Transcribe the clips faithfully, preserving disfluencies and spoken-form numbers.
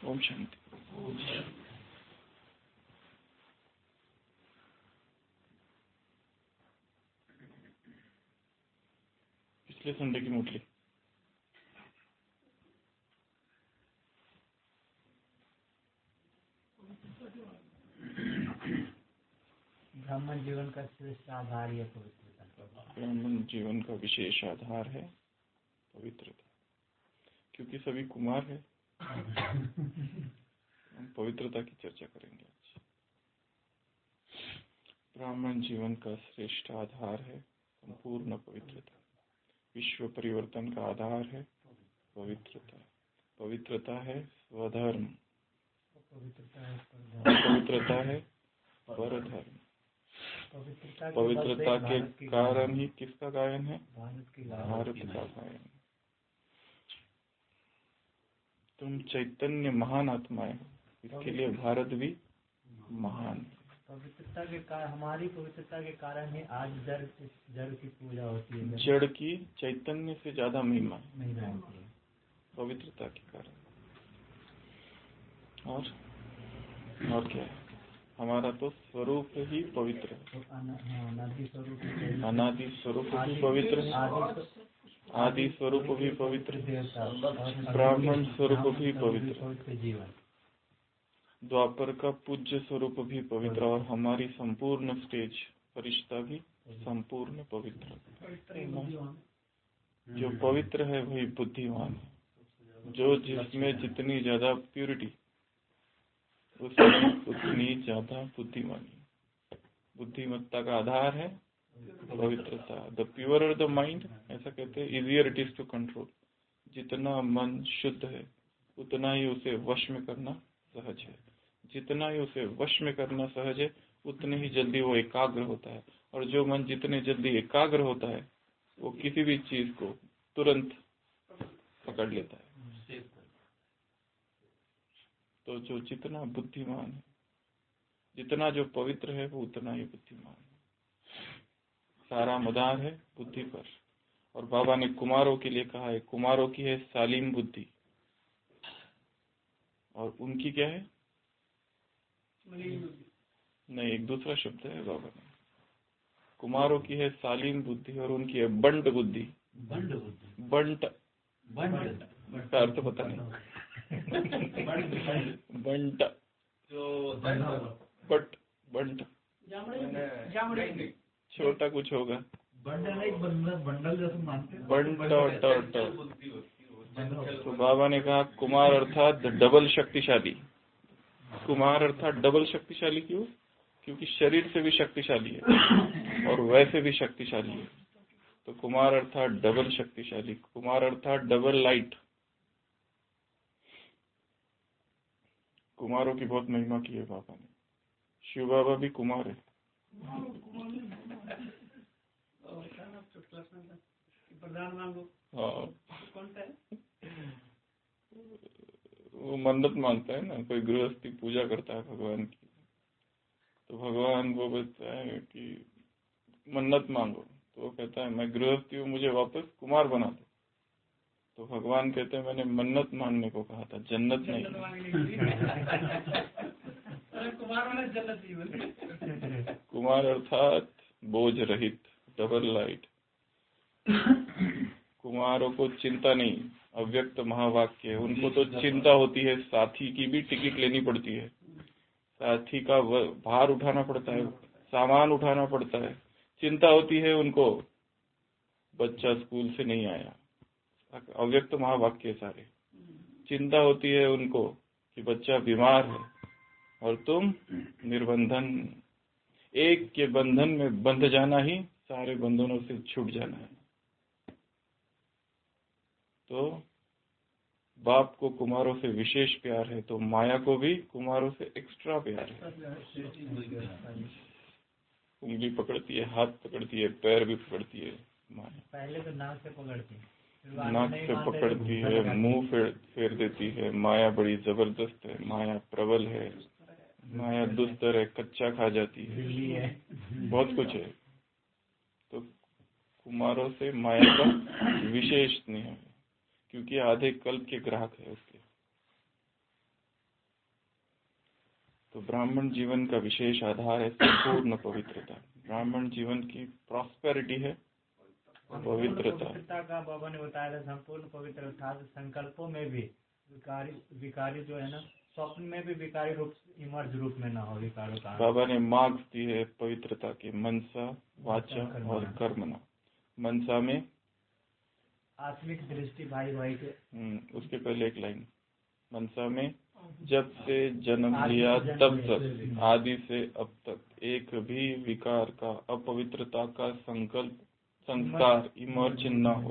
ओम शांति। पिछले संडे की मुरली। ब्राह्मण जीवन का श्रेष्ठ आधार है पवित्रता। ब्राह्मण जीवन का विशेष आधार है पवित्रता, क्योंकि सभी कुमार है। हम पवित्रता की चर्चा करेंगे आज। ब्राह्मण जीवन का श्रेष्ठ आधार है संपूर्ण पवित्रता। विश्व परिवर्तन का आधार है पवित्रता। पवित्रता है स्वधर्म, पवित्रता है परधर्म। पवित्रता के कारण ही किसका गायन है? भारत का गायन। तुम चैतन्य महान आत्माएं हो, इसके लिए भारत भी महान। पवित्रता के कारण, हमारी पवित्रता के कारण ही आज जड़ जड़ की पूजा होती है। जड़ की चैतन्य से ज्यादा महिमा है पवित्रता के कारण। और और क्या है? हमारा तो स्वरूप ही पवित्र है। अनादि स्वरूप अनादि स्वरूप भी पवित्र है, आदि स्वरूप भी पवित्र, ब्राह्मण स्वरूप भी पवित्र, जीवन द्वापर का पूज्य स्वरूप भी पवित्र, और हमारी संपूर्ण स्टेज फरिश्ता भी संपूर्ण पवित्र। जो पवित्र है वही बुद्धिमान है। जो जिसमें जितनी ज्यादा प्यूरिटी उसमें उतनी ज्यादा बुद्धिमानी। बुद्धिमत्ता का आधार है पवित्रता। द प्योरर द माइंड, ऐसा कहते हैं, easier it is to control. जितना मन शुद्ध है उतना ही उसे वश में करना सहज है। जितना ही उसे वश में करना सहज है उतने ही जल्दी वो एकाग्र होता है। और जो मन जितने जल्दी एकाग्र होता है वो किसी भी चीज को तुरंत पकड़ लेता है। तो जो जितना बुद्धिमान है, जितना जो पवित्र है वो उतना ही बुद्धिमान है। सारा मदार है बुद्धि पर। और बाबा ने कुमारों के लिए कहा है, कुमारों की है सालीम बुद्धि, और उनकी क्या है? नहीं, एक दूसरा शब्द है बाबा ने। कुमारों की है सालीम बुद्धि और उनकी है बंट बुद्धि। बंट बुद्धि बंट बंट का अर्थ पता नहीं। बंट बट बंट छोटा कुछ होगा। बंडल एक बंडल जैसे मानते हैं। बंट तो बाबा ने कहा कुमार अर्थात डबल शक्तिशाली। कुमार अर्थात डबल शक्तिशाली क्यों? क्योंकि शरीर से भी शक्तिशाली है और वैसे भी शक्तिशाली है। तो कुमार अर्थात डबल शक्तिशाली। कुमार अर्थात डबल लाइट। कुमारों की बहुत महिमा की है बाबा ने। शिव बाबा भी कुमार है। हाँ, वो मन्नत मांगता है ना। कोई गृहस्थी पूजा करता है भगवान की, तो भगवान वो बोलता है कि मन्नत मांगो, तो वो कहता है मैं गृहस्थी हूँ, मुझे वापस कुमार बना दो। तो भगवान कहते हैं मैंने मन्नत मांगने को कहा था, जन्नत नहीं। कुमार अर्थात बोझ रहित, डबल लाइट। कुमारों को चिंता नहीं, अव्यक्त महावाक्य। उनको तो चिंता होती है, साथी की भी टिकट लेनी पड़ती है, साथी का भार उठाना पड़ता है, सामान उठाना पड़ता है। चिंता होती है उनको, बच्चा स्कूल से नहीं आया, अव्यक्त महावाक्य सारे। चिंता होती है उनको कि बच्चा बीमार है और तुम निर्बंधन। एक के बंधन में बंध जाना ही सारे बंधनों से छूट जाना है। तो बाप को कुमारों से विशेष प्यार है, तो माया को भी कुमारों से एक्स्ट्रा प्यार है। उंगली पकड़ती है, हाथ पकड़ती है, पैर भी पकड़ती है माया। पहले तो नाक से पकड़ती है, नाक से पकड़ती है, मुंह फेर फेर देती है। माया बड़ी जबरदस्त है, माया प्रबल है, माया दुस्तर है, कच्चा खा जाती है, बहुत कुछ है। तो कुमारों से माया का विशेष स्नेह है, क्योंकि आधे कल्प के ग्राहक है उसके। तो ब्राह्मण जीवन का विशेष आधार है संपूर्ण पवित्रता। ब्राह्मण जीवन की प्रॉस्पेरिटी है पवित्रता। पवित्रता का बाबा ने बताया था, संपूर्ण पवित्र अर्थात संकल्पों में भी विकारी विकारी जो है ना, स्वप्न में भी विकारी रूप इमर्ज रूप में ना हो विकारों का। बाबा ने मार्क्स दी है पवित्रता की, मनसा वाचा और कर्मणा। मनसा में आत्मिक दृष्टि भाई भाई के, उसके पहले एक लाइन, मनसा में जब से जन्म लिया तब तक, आदि से अब तक एक भी विकार का, अपवित्रता का संकल्प संस्कार इमर्ज न हो।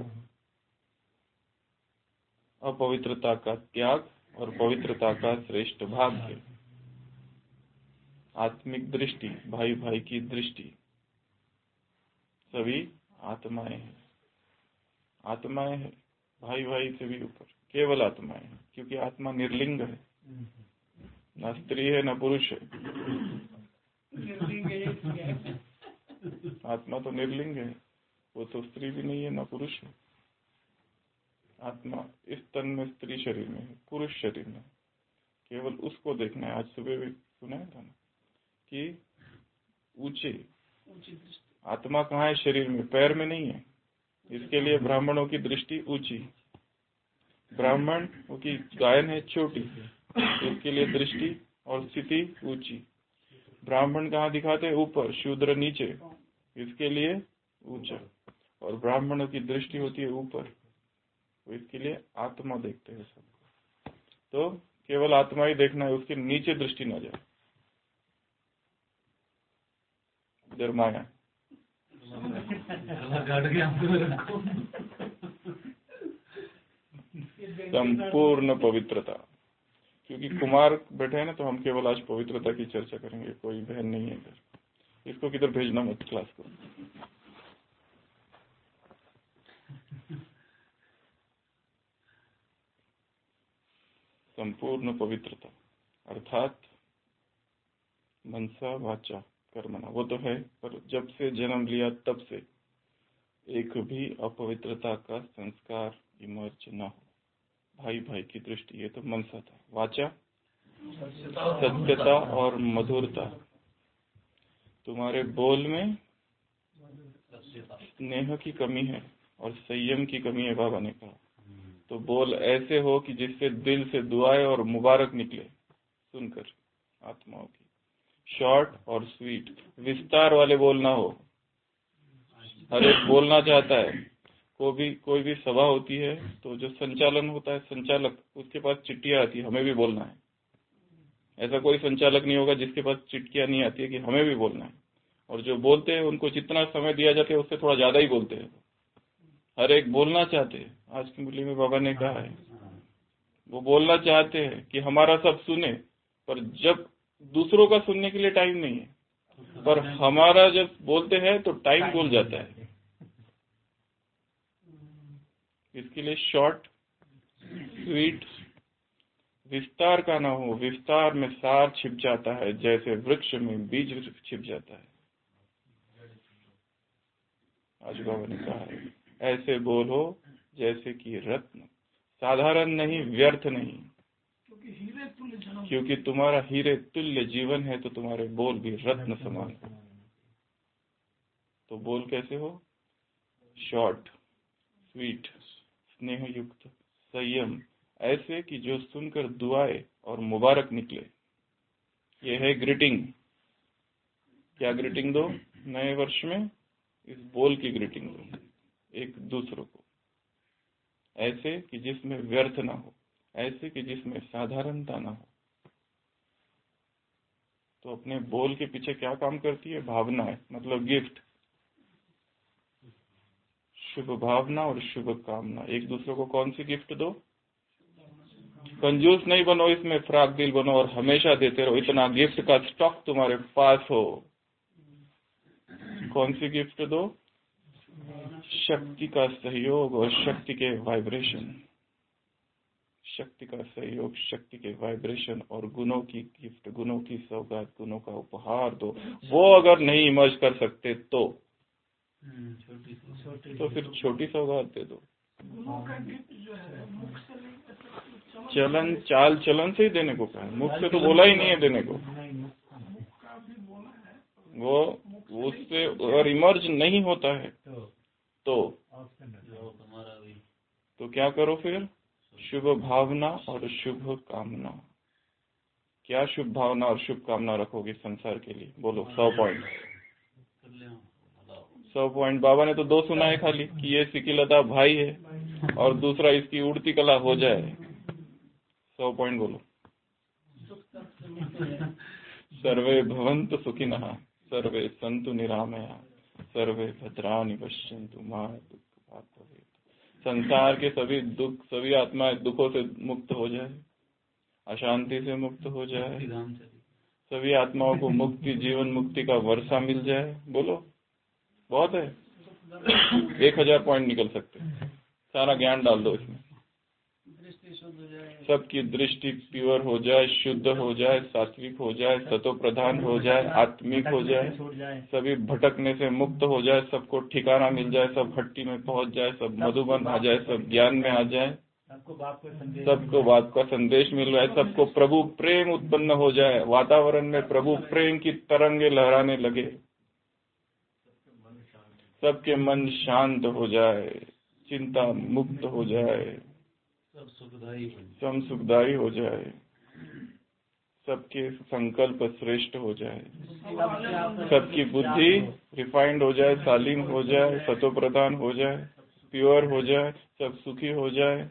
अपवित्रता का त्याग और पवित्रता का श्रेष्ठ भाग्य। आत्मिक दृष्टि, भाई भाई की दृष्टि, सभी आत्माएं हैं। आत्माएं हैं भाई भाई से भी ऊपर, केवल आत्माएं हैं, क्योंकि आत्मा निर्लिंग है, ना स्त्री है ना पुरुष है। आत्मा तो निर्लिंग है, वो तो स्त्री भी नहीं है ना पुरुष है। आत्मा इस तन में स्त्री शरीर में है, पुरुष शरीर में, केवल उसको देखना है। आज सुबह भी सुना था ना कि ऊंचे आत्मा कहाँ है शरीर में, पैर में नहीं है। इसके लिए ब्राह्मणों की दृष्टि ऊंची, ब्राह्मण की गायन है छोटी, इसके लिए दृष्टि और स्थिति ऊंची। ब्राह्मण कहाँ दिखाते हैं, ऊपर, शूद्र नीचे, इसके लिए ऊंचा। और ब्राह्मणों की दृष्टि होती है ऊपर, तो इसके लिए आत्मा देखते हैं सबको। तो केवल आत्मा ही देखना है, उसके नीचे दृष्टि न जाए। इधर माया संपूर्ण पवित्रता। क्योंकि कुमार बैठे हैं ना, तो हम केवल आज पवित्रता की चर्चा करेंगे। कोई बहन नहीं है इधर, इसको किधर भेजना मत क्लास को। संपूर्ण पवित्रता अर्थात मनसा वाचा कर्मणा, वो तो है, पर जब से जन्म लिया तब से एक भी अपवित्रता का संस्कार इमर्ज न हो। भाई भाई की दृष्टि, ये तो मनसा था। वाचा सत्यता और मधुरता। तुम्हारे बोल में स्नेह की कमी है और संयम की कमी है, बाबा ने कहा। तो बोल ऐसे हो कि जिससे दिल से दुआएं और मुबारक निकले सुनकर आत्माओं की। शॉर्ट और स्वीट, विस्तार वाले बोल ना हो। हर एक बोलना चाहता है। कोई भी कोई भी सभा होती है तो जो संचालन होता है, संचालक, उसके पास चिट्ठियां आती है, हमें भी बोलना है। ऐसा कोई संचालक नहीं होगा जिसके पास चिट्ठियां नहीं आती है कि हमें भी बोलना है। और जो बोलते हैं उनको जितना समय दिया जाता है उससे थोड़ा ज्यादा ही बोलते हैं। हर एक बोलना चाहते हैं। आज की मुरली में बाबा ने कहा है, वो बोलना चाहते हैं कि हमारा सब सुने, पर जब दूसरों का सुनने के लिए टाइम नहीं है, पर हमारा जब बोलते हैं तो टाइम बोल जाता है। इसके लिए शॉर्ट स्वीट, विस्तार का ना हो। विस्तार में सार छिप जाता है, जैसे वृक्ष में बीज छिप जाता है। आज बाबा ने कहा है, ऐसे बोलो जैसे कि रत्न, साधारण नहीं, व्यर्थ नहीं, क्योंकि तुम्हारा हीरे तुल्य जीवन है, तो तुम्हारे बोल भी रत्न समान हो। तो बोल कैसे हो? शॉर्ट, स्वीट, स्नेह युक्त, संयम, ऐसे कि जो सुनकर दुआएं और मुबारक निकले। ये है ग्रीटिंग। क्या ग्रीटिंग दो नए वर्ष में? इस बोल की ग्रीटिंग दो एक दूसरों को, ऐसे कि जिसमें व्यर्थ ना हो, ऐसे कि जिसमें साधारणता ना हो। तो अपने बोल के पीछे क्या काम करती है? भावना है, मतलब गिफ्ट। शुभ भावना और शुभ कामना। एक दूसरे को कौन सी गिफ्ट दो? कंजूस नहीं बनो, इसमें फ्राक दिल बनो और हमेशा देते रहो। इतना गिफ्ट का स्टॉक तुम्हारे पास हो। कौन सी गिफ्ट दो? शक्ति का सहयोग और शक्ति के वाइब्रेशन। शक्ति का सहयोग, शक्ति के वाइब्रेशन और गुणों की गिफ्ट, गुणों की सौगात, गुणों का उपहार दो। वो अगर नहीं इमर्ज कर सकते तो तो फिर छोटी सौगात दे दो। चलन चाल चलन से ही देने को कहा, मुख से तो बोला ही नहीं है देने को। वो उससे अगर इमर्ज नहीं होता है तो तो क्या करो फिर? शुभ भावना और शुभ कामना। क्या शुभ भावना और शुभ कामना रखोगे संसार के लिए? बोलो। सौ पॉइंट सौ पॉइंट बाबा ने तो दो सुना है खाली कि ये सिकिलता भाई है और दूसरा इसकी उड़ती कला हो जाए। सौ पॉइंट बोलो। सर्वे भवन्तु सुखिनः, सर्वे सन्तु निरामया, सर्वे भद्राणि पश्यन्तु मा दुःखभाग् भवेत्। संसार के सभी दुख, सभी आत्माएं दुखों से मुक्त हो जाए, अशांति से मुक्त हो जाए, सभी आत्माओं को मुक्ति, जीवन मुक्ति का वर्षा मिल जाए। बोलो। बहुत है, एक हजार पॉइंट निकल सकते, सारा ज्ञान डाल दो इसमें। सबकी दृष्टि प्योर हो जाए, शुद्ध हो जाए, सात्विक हो जाए, सतो प्रधान हो जाए, आत्मिक हो जाए, सभी भटकने से मुक्त हो जाए, सबको ठिकाना मिल जाए, सब हट्टी में पहुंच जाए, सब मधुबन आ जाए, सब ज्ञान में आ जाए, सबको बाप का संदेश मिल रहा है, सबको प्रभु प्रेम उत्पन्न हो जाए, वातावरण में प्रभु प्रेम की तरंगे लहराने लगे, सबके मन शांत हो जाए, चिंता मुक्त हो जाए, सब सुखदायी हो जाए, सबके संकल्प श्रेष्ठ हो जाए, सबकी बुद्धि रिफाइंड हो जाए, सालीम हो जाए, सतो प्रधान हो जाए, प्योर हो जाए, सब सुखी हो जाए,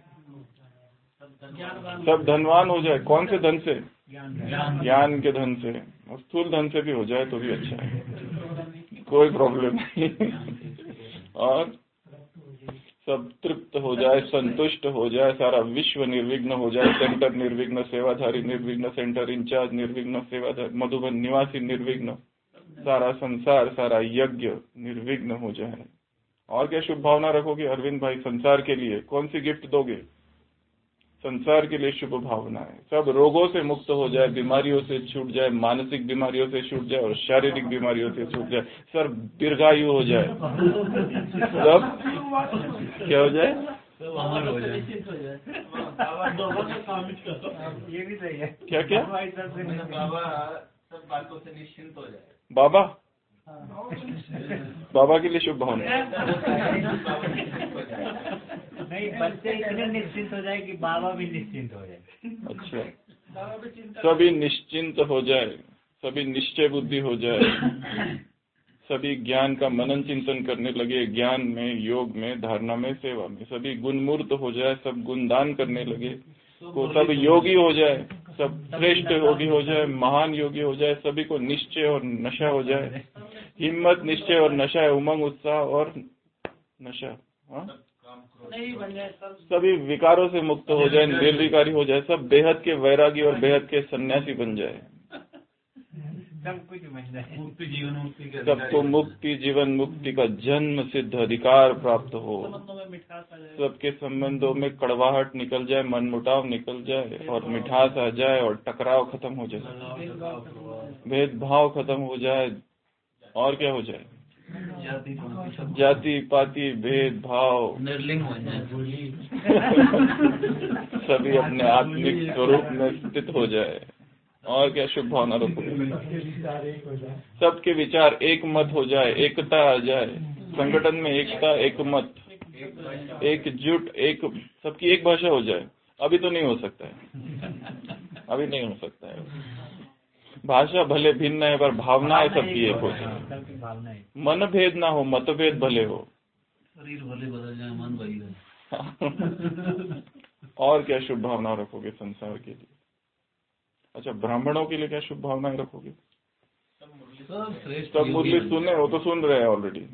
सब धनवान हो जाए। कौन से धन से? ज्ञान के धन से। और स्थूल धन से भी हो जाए तो भी अच्छा है, कोई प्रॉब्लम नहीं। और सब तृप्त हो जाए, संतुष्ट हो जाए, सारा विश्व निर्विघ्न हो जाए, सेंटर निर्विघ्न, सेवाधारी निर्विघ्न, सेंटर इंचार्ज निर्विघ्न, सेवाधारी मधुबन निवासी निर्विघ्न, सारा संसार, सारा यज्ञ निर्विघ्न हो जाए। और क्या शुभ भावना रखोगे अरविंद भाई संसार के लिए? कौन सी गिफ्ट दोगे? संसार के लिए शुभ भावना है, सब रोगों से मुक्त हो जाए, बीमारियों से छूट जाए, मानसिक बीमारियों से छूट जाए और शारीरिक बीमारियों से छूट जाए, सर दीर्घायु हो जाए, सब क्या हो जाए? अमर हो जाए। ये भी सही है। क्या क्या? बाबा सब बातों से निश्चिंत हो जाए। बाबा बाबा के लिए शुभ भावना। नहीं, बच्चे इतने निश्चिंत हो जाए कि बाबा भी निश्चिंत हो जाए। अच्छा, सभी निश्चिंत हो जाए, सभी निश्चय बुद्धि हो जाए, सभी ज्ञान का मनन चिंतन करने लगे, ज्ञान में, योग में, धारणा में, सेवा में, सभी गुणमूर्त हो जाए, सब गुणदान करने लगे, को सब योगी हो जाए, सब श्रेष्ठ योगी हो जाए, महान योगी हो जाए, सभी को निश्चय और नशा हो जाए, हिम्मत, निश्चय और नशा है, उमंग, उत्साह और नशा। हाँ, सभी विकारों से मुक्त हो जाए, निर्विकारी हो जाए, सब बेहद के वैरागी और बेहद के सन्यासी बन जाए, सब कुछ बन जाए, मुक्ति जीवन मुक्ति के सबको मुक्ति जीवन मुक्ति का जन्म सिद्ध अधिकार प्राप्त हो, सबके संबंधों में कड़वाहट निकल जाए, मनमुटाव निकल जाए और मिठास आ जाए और टकराव खत्म हो जाए, भेदभाव खत्म हो जाए। और क्या हो जाए? जाति पाति भेदभाव निर्लिंग हो जाए, सभी अपने आत्मिक स्वरूप में स्थित हो जाए। और क्या शुभ भावना रखोगे? सबके विचार एक मत हो जाए, एकता आ जाए, संगठन में एकता, एक मत, एकजुट, एक सबकी एक भाषा हो जाए। अभी तो नहीं हो सकता है, अभी नहीं हो सकता है। भाषा भले भिन्न है पर भावनाएं सबकी एक हो जाए, मन भेद ना हो, मतभेद भले हो, शरीर भले बदल जाए, मन वही रहे। और क्या शुभ भावना रखोगे संसार के लिए? अच्छा, ब्राह्मणों के लिए क्या शुभ भावनाएं रखोगे? सब मुरली सुने हो तो सुन रहे हैं ऑलरेडी,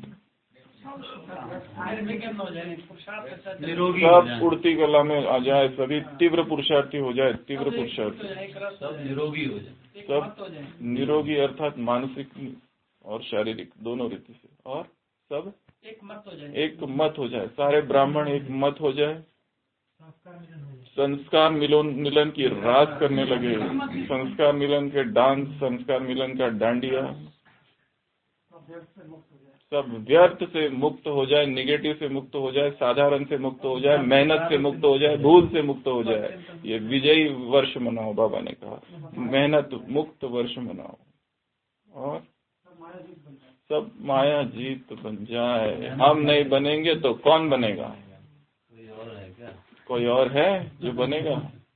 सब उड़ती कला में आ जाए, सभी तीव्र पुरुषार्थी हो जाए, तीव्र पुरुषार्थी, सब निरोगी हो जाए, सब निरोगी अर्थात मानसिक और शारीरिक दोनों रीति से, और सब एक मत हो जाए, एक मत हो जाए, सारे ब्राह्मण एक मत हो जाए, संस्कार मिलन मिलन की रास करने लगे, संस्कार मिलन के डांस, संस्कार मिलन का डांडिया, सब व्यर्थ से मुक्त हो जाए, निगेटिव से मुक्त हो जाए, साधारण से मुक्त हो जाए, मेहनत से मुक्त हो जाए, भूल से मुक्त हो जाए। ये विजयी वर्ष मनाओ, बाबा ने कहा मेहनत मुक्त वर्ष मनाओ, और सब माया जीत बन जाए। हम नहीं बनेंगे तो कौन बनेगा? कोई और है क्या? कोई और है जो बनेगा?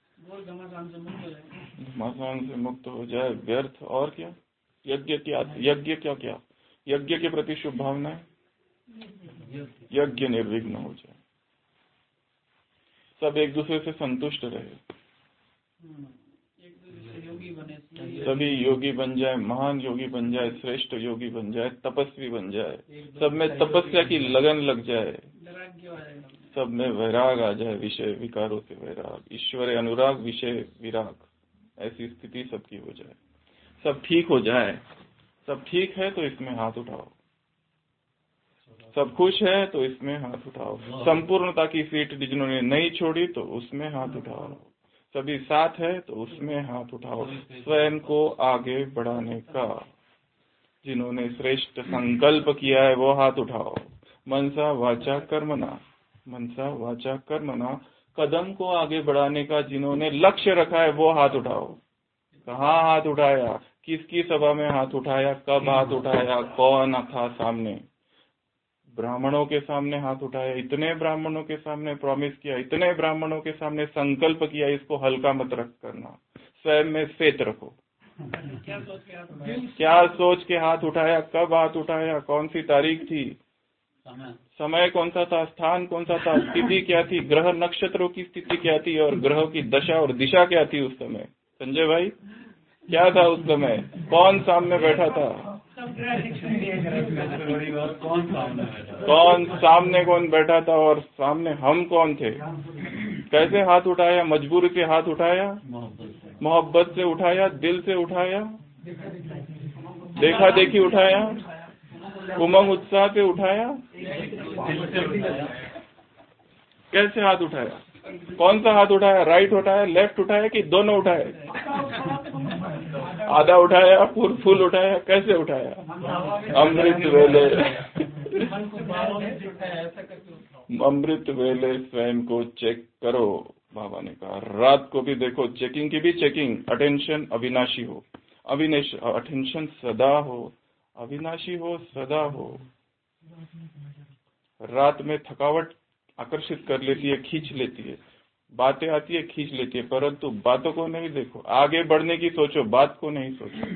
घमासान से मुक्त हो जाए, व्यर्थ और क्या? यज्ञ क्या? यज्ञ क्या क्या? यज्ञ के प्रति शुभ भावनाएं, यज्ञ निर्विघ्न हो जाए, सब एक दूसरे से संतुष्ट रहे, सभी योगी बन जाए, महान योगी बन जाए, श्रेष्ठ योगी बन जाए, तपस्वी बन जाए, सब में तपस्या की लगन लग जाए, सब में वैराग आ जाए, विषय विकारों से वैराग, ईश्वर अनुराग विषय विराग, ऐसी स्थिति सबकी हो जाए, सब ठीक हो जाए। सब ठीक है तो इसमें हाथ उठाओ, सब खुश है तो इसमें हाथ उठाओ, संपूर्णता की सीट जिन्होंने नहीं छोड़ी तो उसमें हाथ उठाओ, सभी साथ है तो उसमें हाथ उठाओ, स्वयं को आगे बढ़ाने का जिन्होंने श्रेष्ठ संकल्प किया है वो हाथ उठाओ, मनसा वाचा कर्मणा, मनसा वाचा कर्मणा, कदम को आगे बढ़ाने का जिन्होंने लक्ष्य रखा है वो हाथ उठाओ। कहाँ हाथ उठाया, किसकी सभा में हाथ उठाया, कब हाथ उठाया, कौन था सामने? ब्राह्मणों के सामने हाथ उठाया, इतने ब्राह्मणों के सामने प्रॉमिस किया, इतने ब्राह्मणों के सामने संकल्प किया, इसको हल्का मत रख करना, स्वयं में फेत रखो। क्या सोच के हाथ उठाया, क्या सोच के हाथ उठाया, कब हाथ उठाया, कौन सी तारीख थी, समय समय कौन सा था, स्थान कौन सा था, स्थिति क्या थी, ग्रह नक्षत्रों की स्थिति क्या थी, और ग्रहों की दशा और दिशा क्या थी उस समय? संजय भाई क्या था उस समय? कौन सामने बैठा था? कौन सामने बैठा? कौन सामने कौन बैठा था और सामने हम कौन थे? कैसे हाथ उठाया? मजबूरी से हाथ उठाया, मोहब्बत से उठाया, दिल से उठाया, देखा देखी उठाया, उमंग उत्साह से उठाया, कैसे हाथ उठाया? कौन सा हाथ उठाया? राइट उठाया, लेफ्ट उठाया कि दोनों उठाए? आधा उठाया, फुल फुल उठाया, कैसे उठाया? अमृत वेले अमृत वेले स्वयं को चेक करो, बाबा ने कहा। रात को भी देखो, चेकिंग की भी चेकिंग, अटेंशन अविनाशी हो, अविनाश अटेंशन सदा हो, अविनाशी हो, सदा हो। रात में थकावट आकर्षित कर लेती है, खींच लेती है, बातें आती है, खींच लेती है, परंतु बातों को नहीं देखो, आगे बढ़ने की सोचो, बात को नहीं सोचो,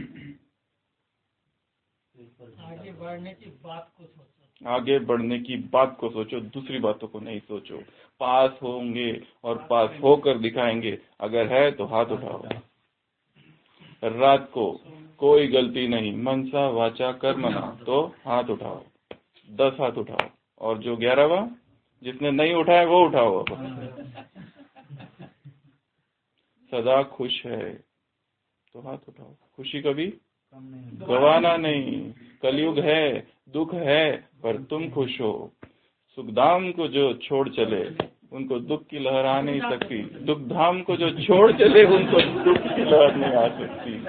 आगे बढ़ने की बात को सोचो, आगे बढ़ने की बात को सोचो, दूसरी बातों को नहीं सोचो। पास होंगे और पास होकर दिखाएंगे, अगर है तो हाथ उठाओ। रात को कोई गलती नहीं, मनसा वाचा कर्मणा, तो हाथ उठाओ, दस हाथ उठाओ, और जो ग्यारहवां जिसने नहीं उठाया वो उठाओ। सदा खुश है तो हाथ उठाओ, खुशी कभी गवाना नहीं। कलयुग है, दुख है, पर तुम खुश हो। सुखधाम को जो छोड़ चले उनको दुख की लहर आ नहीं सकती, दुख धाम को जो छोड़ चले उनको दुख की लहर नहीं आ सकती।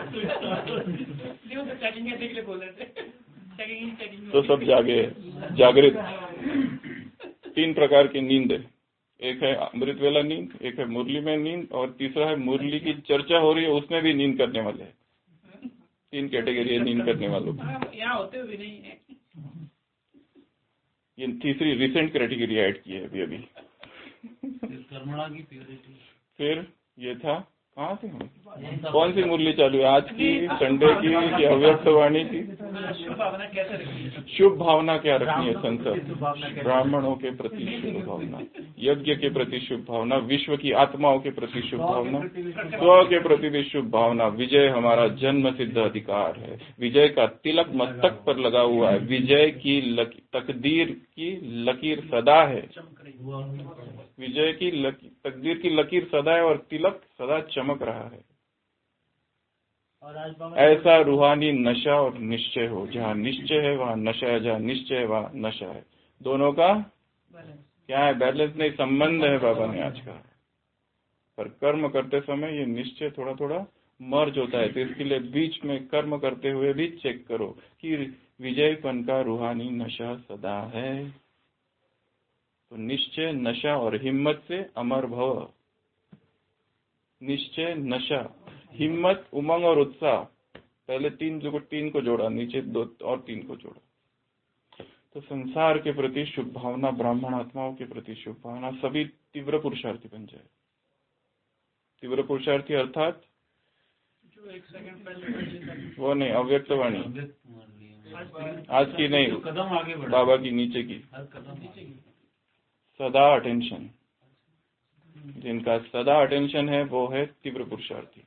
तो सब जागे, जागृत। तीन प्रकार की नींद है, एक है अमृत वेला नींद, एक है मुरली में नींद, और तीसरा है मुरली की चर्चा हो रही है उसमें भी नींद करने वाले हैं। तीन कैटेगरी है नींद करने वालों की। यहाँ होते हुए नहीं है। ये तीसरी रिसेंट कैटेगरी ऐड की है अभी अभी। कर्मणा की प्योरिटी। फिर ये था, कहाँ से हम कौन सी मुरली चालू है आज की, संडे की कि अव्यक्त वाणी की? शुभ भावना कैसे रखनी है? शुभ भावना क्या रखनी है संसद? ब्राह्मणों के प्रति शुभ भावना, यज्ञ के प्रति शुभ भावना, विश्व की आत्माओं के प्रति शुभ भावना, स्व के प्रति भी शुभ भावना। विजय हमारा जन्म सिद्ध अधिकार है, विजय का तिलक मस्तक पर लगा हुआ है, विजय की तकदीर की लकीर सदा है, विजय की तकदीर की लकीर सदा है और तिलक सदा चमक रहा है। ऐसा रूहानी नशा और निश्चय हो, जहाँ निश्चय है वहाँ नशा है, जहाँ निश्चय है वहाँ नशा है। दोनों का क्या है? बैलेंस नहीं, संबंध है बाबा ने आज कहा। पर कर्म करते समय ये निश्चय थोड़ा थोड़ा मर्ज होता है, तो इसके लिए बीच में कर्म करते हुए भी चेक करो कि विजयपन का रूहानी नशा सदा है। तो निश्चय, नशा और हिम्मत से अमर भव। निश्चय, नशा, हिम्मत, उमंग और उत्साह। पहले तीन जो तीन को जोड़ा, नीचे दो और तीन को जोड़ा। तो संसार के प्रति शुभ भावना, ब्राह्मण आत्माओं के प्रति शुभ भावना, सभी तीव्र पुरुषार्थी बन जाए। तीव्र पुरुषार्थी अर्थात जो एक सेकंड पहले वो नहीं, अव्यक्त वाणी, आज की नहीं, कदम आगे बढ़ा, बाबा की नीचे की, सदा अटेंशन। जिनका सदा अटेंशन है वो है तीव्र पुरुषार्थी।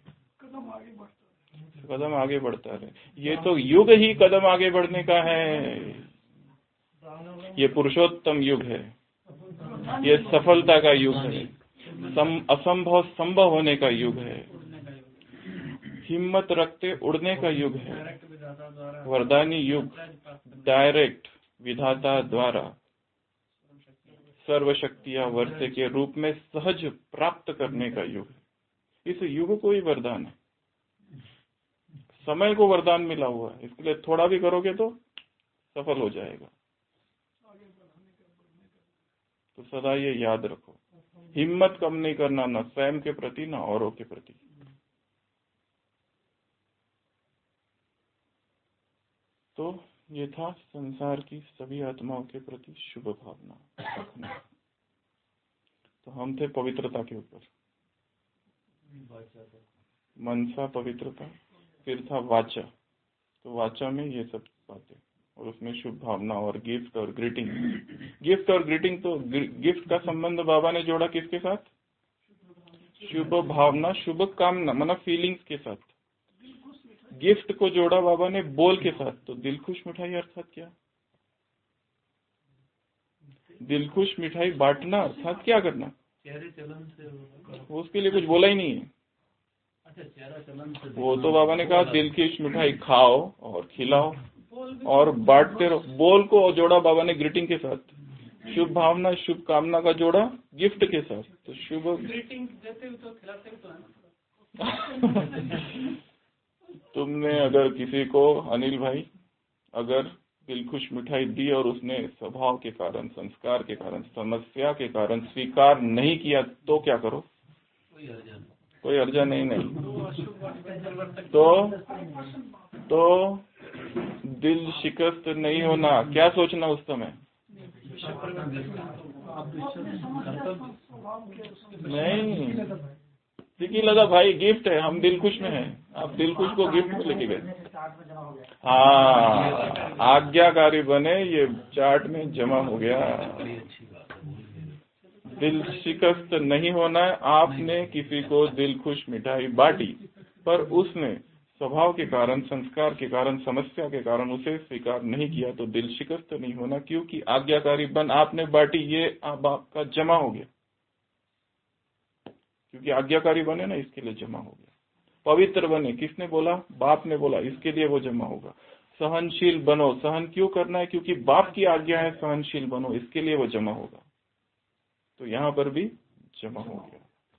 कदम आगे बढ़ता रहे। ये तो युग ही कदम आगे बढ़ने का है। ये पुरुषोत्तम युग है, ये सफलता का युग है, सम, असंभव संभव होने का युग है, हिम्मत रखते उड़ने का युग है, वरदानी युग, डायरेक्ट विधाता द्वारा सर्वशक्तियां वर्षे के रूप में सहज प्राप्त करने का युग है। इस युग को ही वरदान है, समय को वरदान मिला हुआ है। इसके लिए थोड़ा भी करोगे तो सफल हो जाएगा। तो सदा ये याद रखो, हिम्मत कम नहीं करना, न स्वयं के प्रति न औरों के प्रति। तो ये था संसार की सभी आत्माओं के प्रति शुभ भावना रखना। तो हम थे पवित्रता के ऊपर, मनसा पवित्रता, फिर था वाचा। तो वाचा में ये सब बातें, और उसमें शुभ भावना और गिफ्ट और ग्रीटिंग। गिफ्ट और ग्रीटिंग, तो गिफ्ट का संबंध बाबा ने जोड़ा किसके साथ? शुभ भावना, शुभ कामना, मतलब फीलिंग्स के साथ। गिफ्ट को जोड़ा बाबा ने बोल के साथ। तो दिल खुश मिठाई अर्थात क्या? दिल खुश मिठाई बांटना अर्थात क्या करना? चेहरे चलन से, वो उसके लिए कुछ बोला ही नहीं है। अच्छा, चेहरा चलन से वो तो बाबा ने कहा दिल की मिठाई खाओ और खिलाओ और बांटते रहो। बोल को जोड़ा बाबा ने ग्रीटिंग के साथ। शुभ भावना, शुभ कामना का जोड़ा गिफ्ट के साथ। तो शुभ ग्रीटिंग देते हो तो खिलाते हो तो तुमने अगर किसी को, अनिल भाई, अगर दिल खुश मिठाई दी और उसने स्वभाव के कारण, संस्कार के कारण, समस्या के कारण स्वीकार नहीं किया, तो क्या करो? कोई अर्जा नहीं, कोई अर्जा नहीं नहीं तो तो दिल शिकस्त नहीं होना। क्या सोचना उस समय? नहीं, सिकी लगा भाई गिफ्ट है, हम दिल खुश में हैं। आप दिल खुश को गिफ्ट में लेके गए। हाँ, आज्ञाकारी बने, ये चार्ट में जमा हो गया। दिल शिकस्त नहीं होना है। आपने किसी को दिल खुश मिठाई बांटी, पर उसने स्वभाव के कारण, संस्कार के कारण, समस्या के कारण उसे स्वीकार नहीं किया, तो दिल शिकस्त नहीं होना, क्योंकि आज्ञाकारी बन आपने बांटी, ये आपका जमा हो गया। क्योंकि आज्ञाकारी बने ना, इसके लिए जमा हो गया। पवित्र बने, किसने बोला? बाप ने बोला, इसके लिए वो जमा होगा। सहनशील बनो, सहन क्यों करना है? क्योंकि बाप की आज्ञा है, सहनशील बनो, इसके लिए वो जमा होगा। तो यहाँ पर भी जमा हो गया,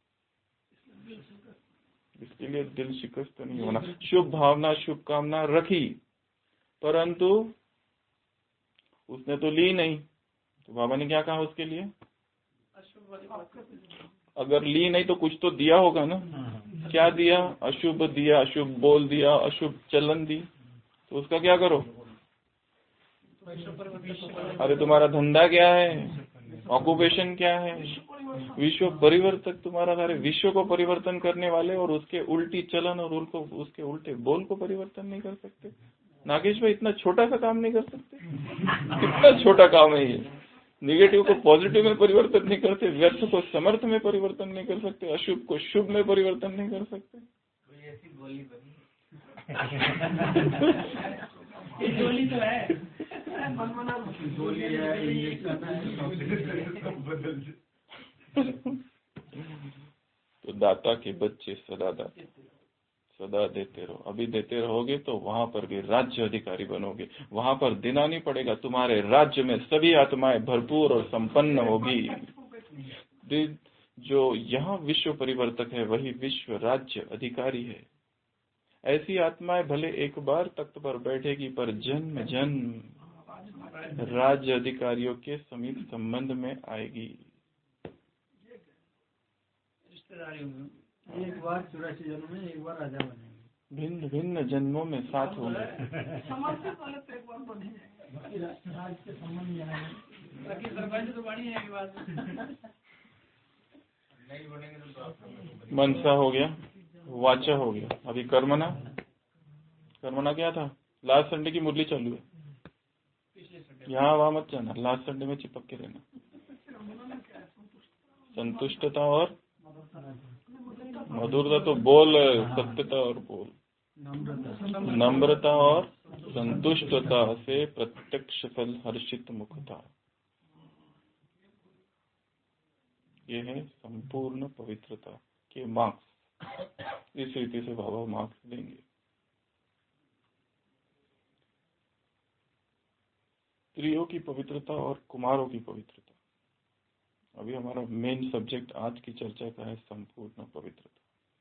इसके लिए दिल शिकस्त नहीं होना। शुभ भावना, शुभकामना रखी, परंतु उसने तो ली नहीं। तो बाबा ने क्या कहा उसके लिए? अगर ली नहीं तो कुछ तो दिया होगा ना। क्या दिया? अशुभ दिया, अशुभ बोल दिया, अशुभ चलन दी। तो उसका क्या करो? अरे तुम्हारा धंधा क्या है? ऑक्यूपेशन क्या है? विश्व परिवर्तक तुम्हारा। सारे विश्व को परिवर्तन करने वाले, और उसके उल्टी चलन और उनको उसके उल्टे बोल को परिवर्तन नहीं कर सकते। नागेश भाई, इतना छोटा सा काम नहीं कर सकते? कितना छोटा काम है ये। निगेटिव को पॉजिटिव में परिवर्तन नहीं करते, व्यर्थ को समर्थ में परिवर्तन नहीं कर सकते, अशुभ को शुभ में परिवर्तन नहीं कर सकते। कोई ऐसी गोली बनी गोली तो है, गोली है, इंजेक्शन है। तो दाता के बच्चे सदा दाते, सदा देते रहो। अभी देते रहोगे तो वहां पर भी राज्य अधिकारी बनोगे। वहां पर देना नहीं पड़ेगा, तुम्हारे राज्य में सभी आत्माएं भरपूर और संपन्न होगी। जो यहाँ विश्व परिवर्तक है, वही विश्व राज्य अधिकारी है। ऐसी आत्माएं भले एक बार तख्त पर बैठेगी, पर जन्म जन्म राज्य अधिकारियों के समीप संबंध में आएगी। एक बार चौरासी जन्म में एक बार राजा बनेंगे, भिन्न भिन्न जन्मों में साथ होंगे। मनसा हो गया, वाचा हो गया, अभी कर्मना। कर्मना क्या था? लास्ट संडे की मुरली चालू है, यहाँ वहां मत जाना, लास्ट संडे में चिपक के रहना। संतुष्टता और मधुरता तो बोल, सत्यता और बोल, नम्रता और संतुष्टता से प्रत्यक्ष फल हर्षित मुखता। ये है संपूर्ण पवित्रता के मार्क्स। इस रीति से बाबा मार्क्स देंगे। स्त्रियों की पवित्रता और कुमारों की पवित्रता। अभी हमारा मेन सब्जेक्ट आज की चर्चा का है संपूर्ण पवित्रता।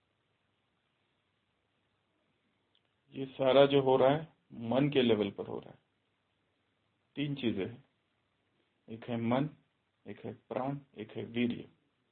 ये सारा जो हो रहा है मन के लेवल पर हो रहा है। तीन चीजें हैं, एक है मन, एक है प्राण, एक है वीर्य।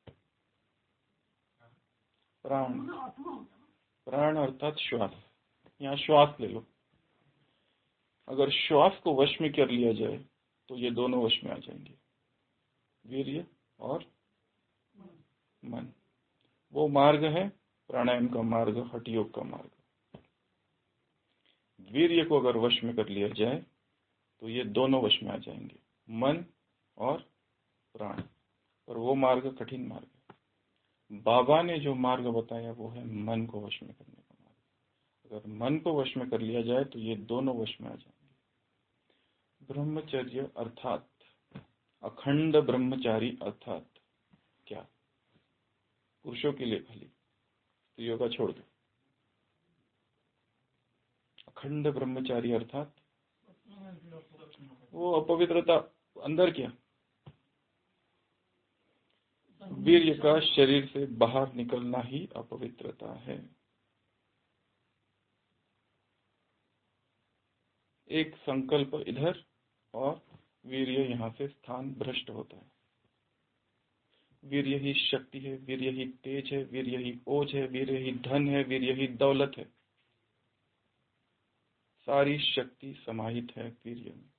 प्राण प्राण अर्थात श्वास। यहाँ श्वास ले लो। अगर श्वास को वश में कर लिया जाए तो ये दोनों वश में आ जाएंगे, वीर्य और मन। वो मार्ग है प्राणायाम का मार्ग, हठ योग का मार्ग। वीर्य को अगर वश में कर लिया जाए तो ये दोनों वश में आ जाएंगे, मन और प्राण। पर वो मार्ग कठिन मार्ग है। बाबा ने जो मार्ग बताया वो है मन को वश में करने का मार्ग। अगर मन को वश में कर लिया जाए तो ये दोनों वश में आ जाएंगे। ब्रह्मचर्य अर्थात अखंड ब्रह्मचारी अर्थात क्या? पुरुषों के लिए खाली, स्त्रियों का छोड़ दो। अखंड ब्रह्मचारी अर्थात वो अपवित्रता अंदर क्या? वीर्य का शरीर से बाहर निकलना ही अपवित्रता है। एक संकल्प इधर और वीर्य यहाँ से स्थान भ्रष्ट होता है। वीर्य ही शक्ति है, वीर्य ही तेज है, वीर्य ही ओज है, वीर्य ही धन है, वीर्य ही दौलत है। सारी शक्ति समाहित है वीर्य में।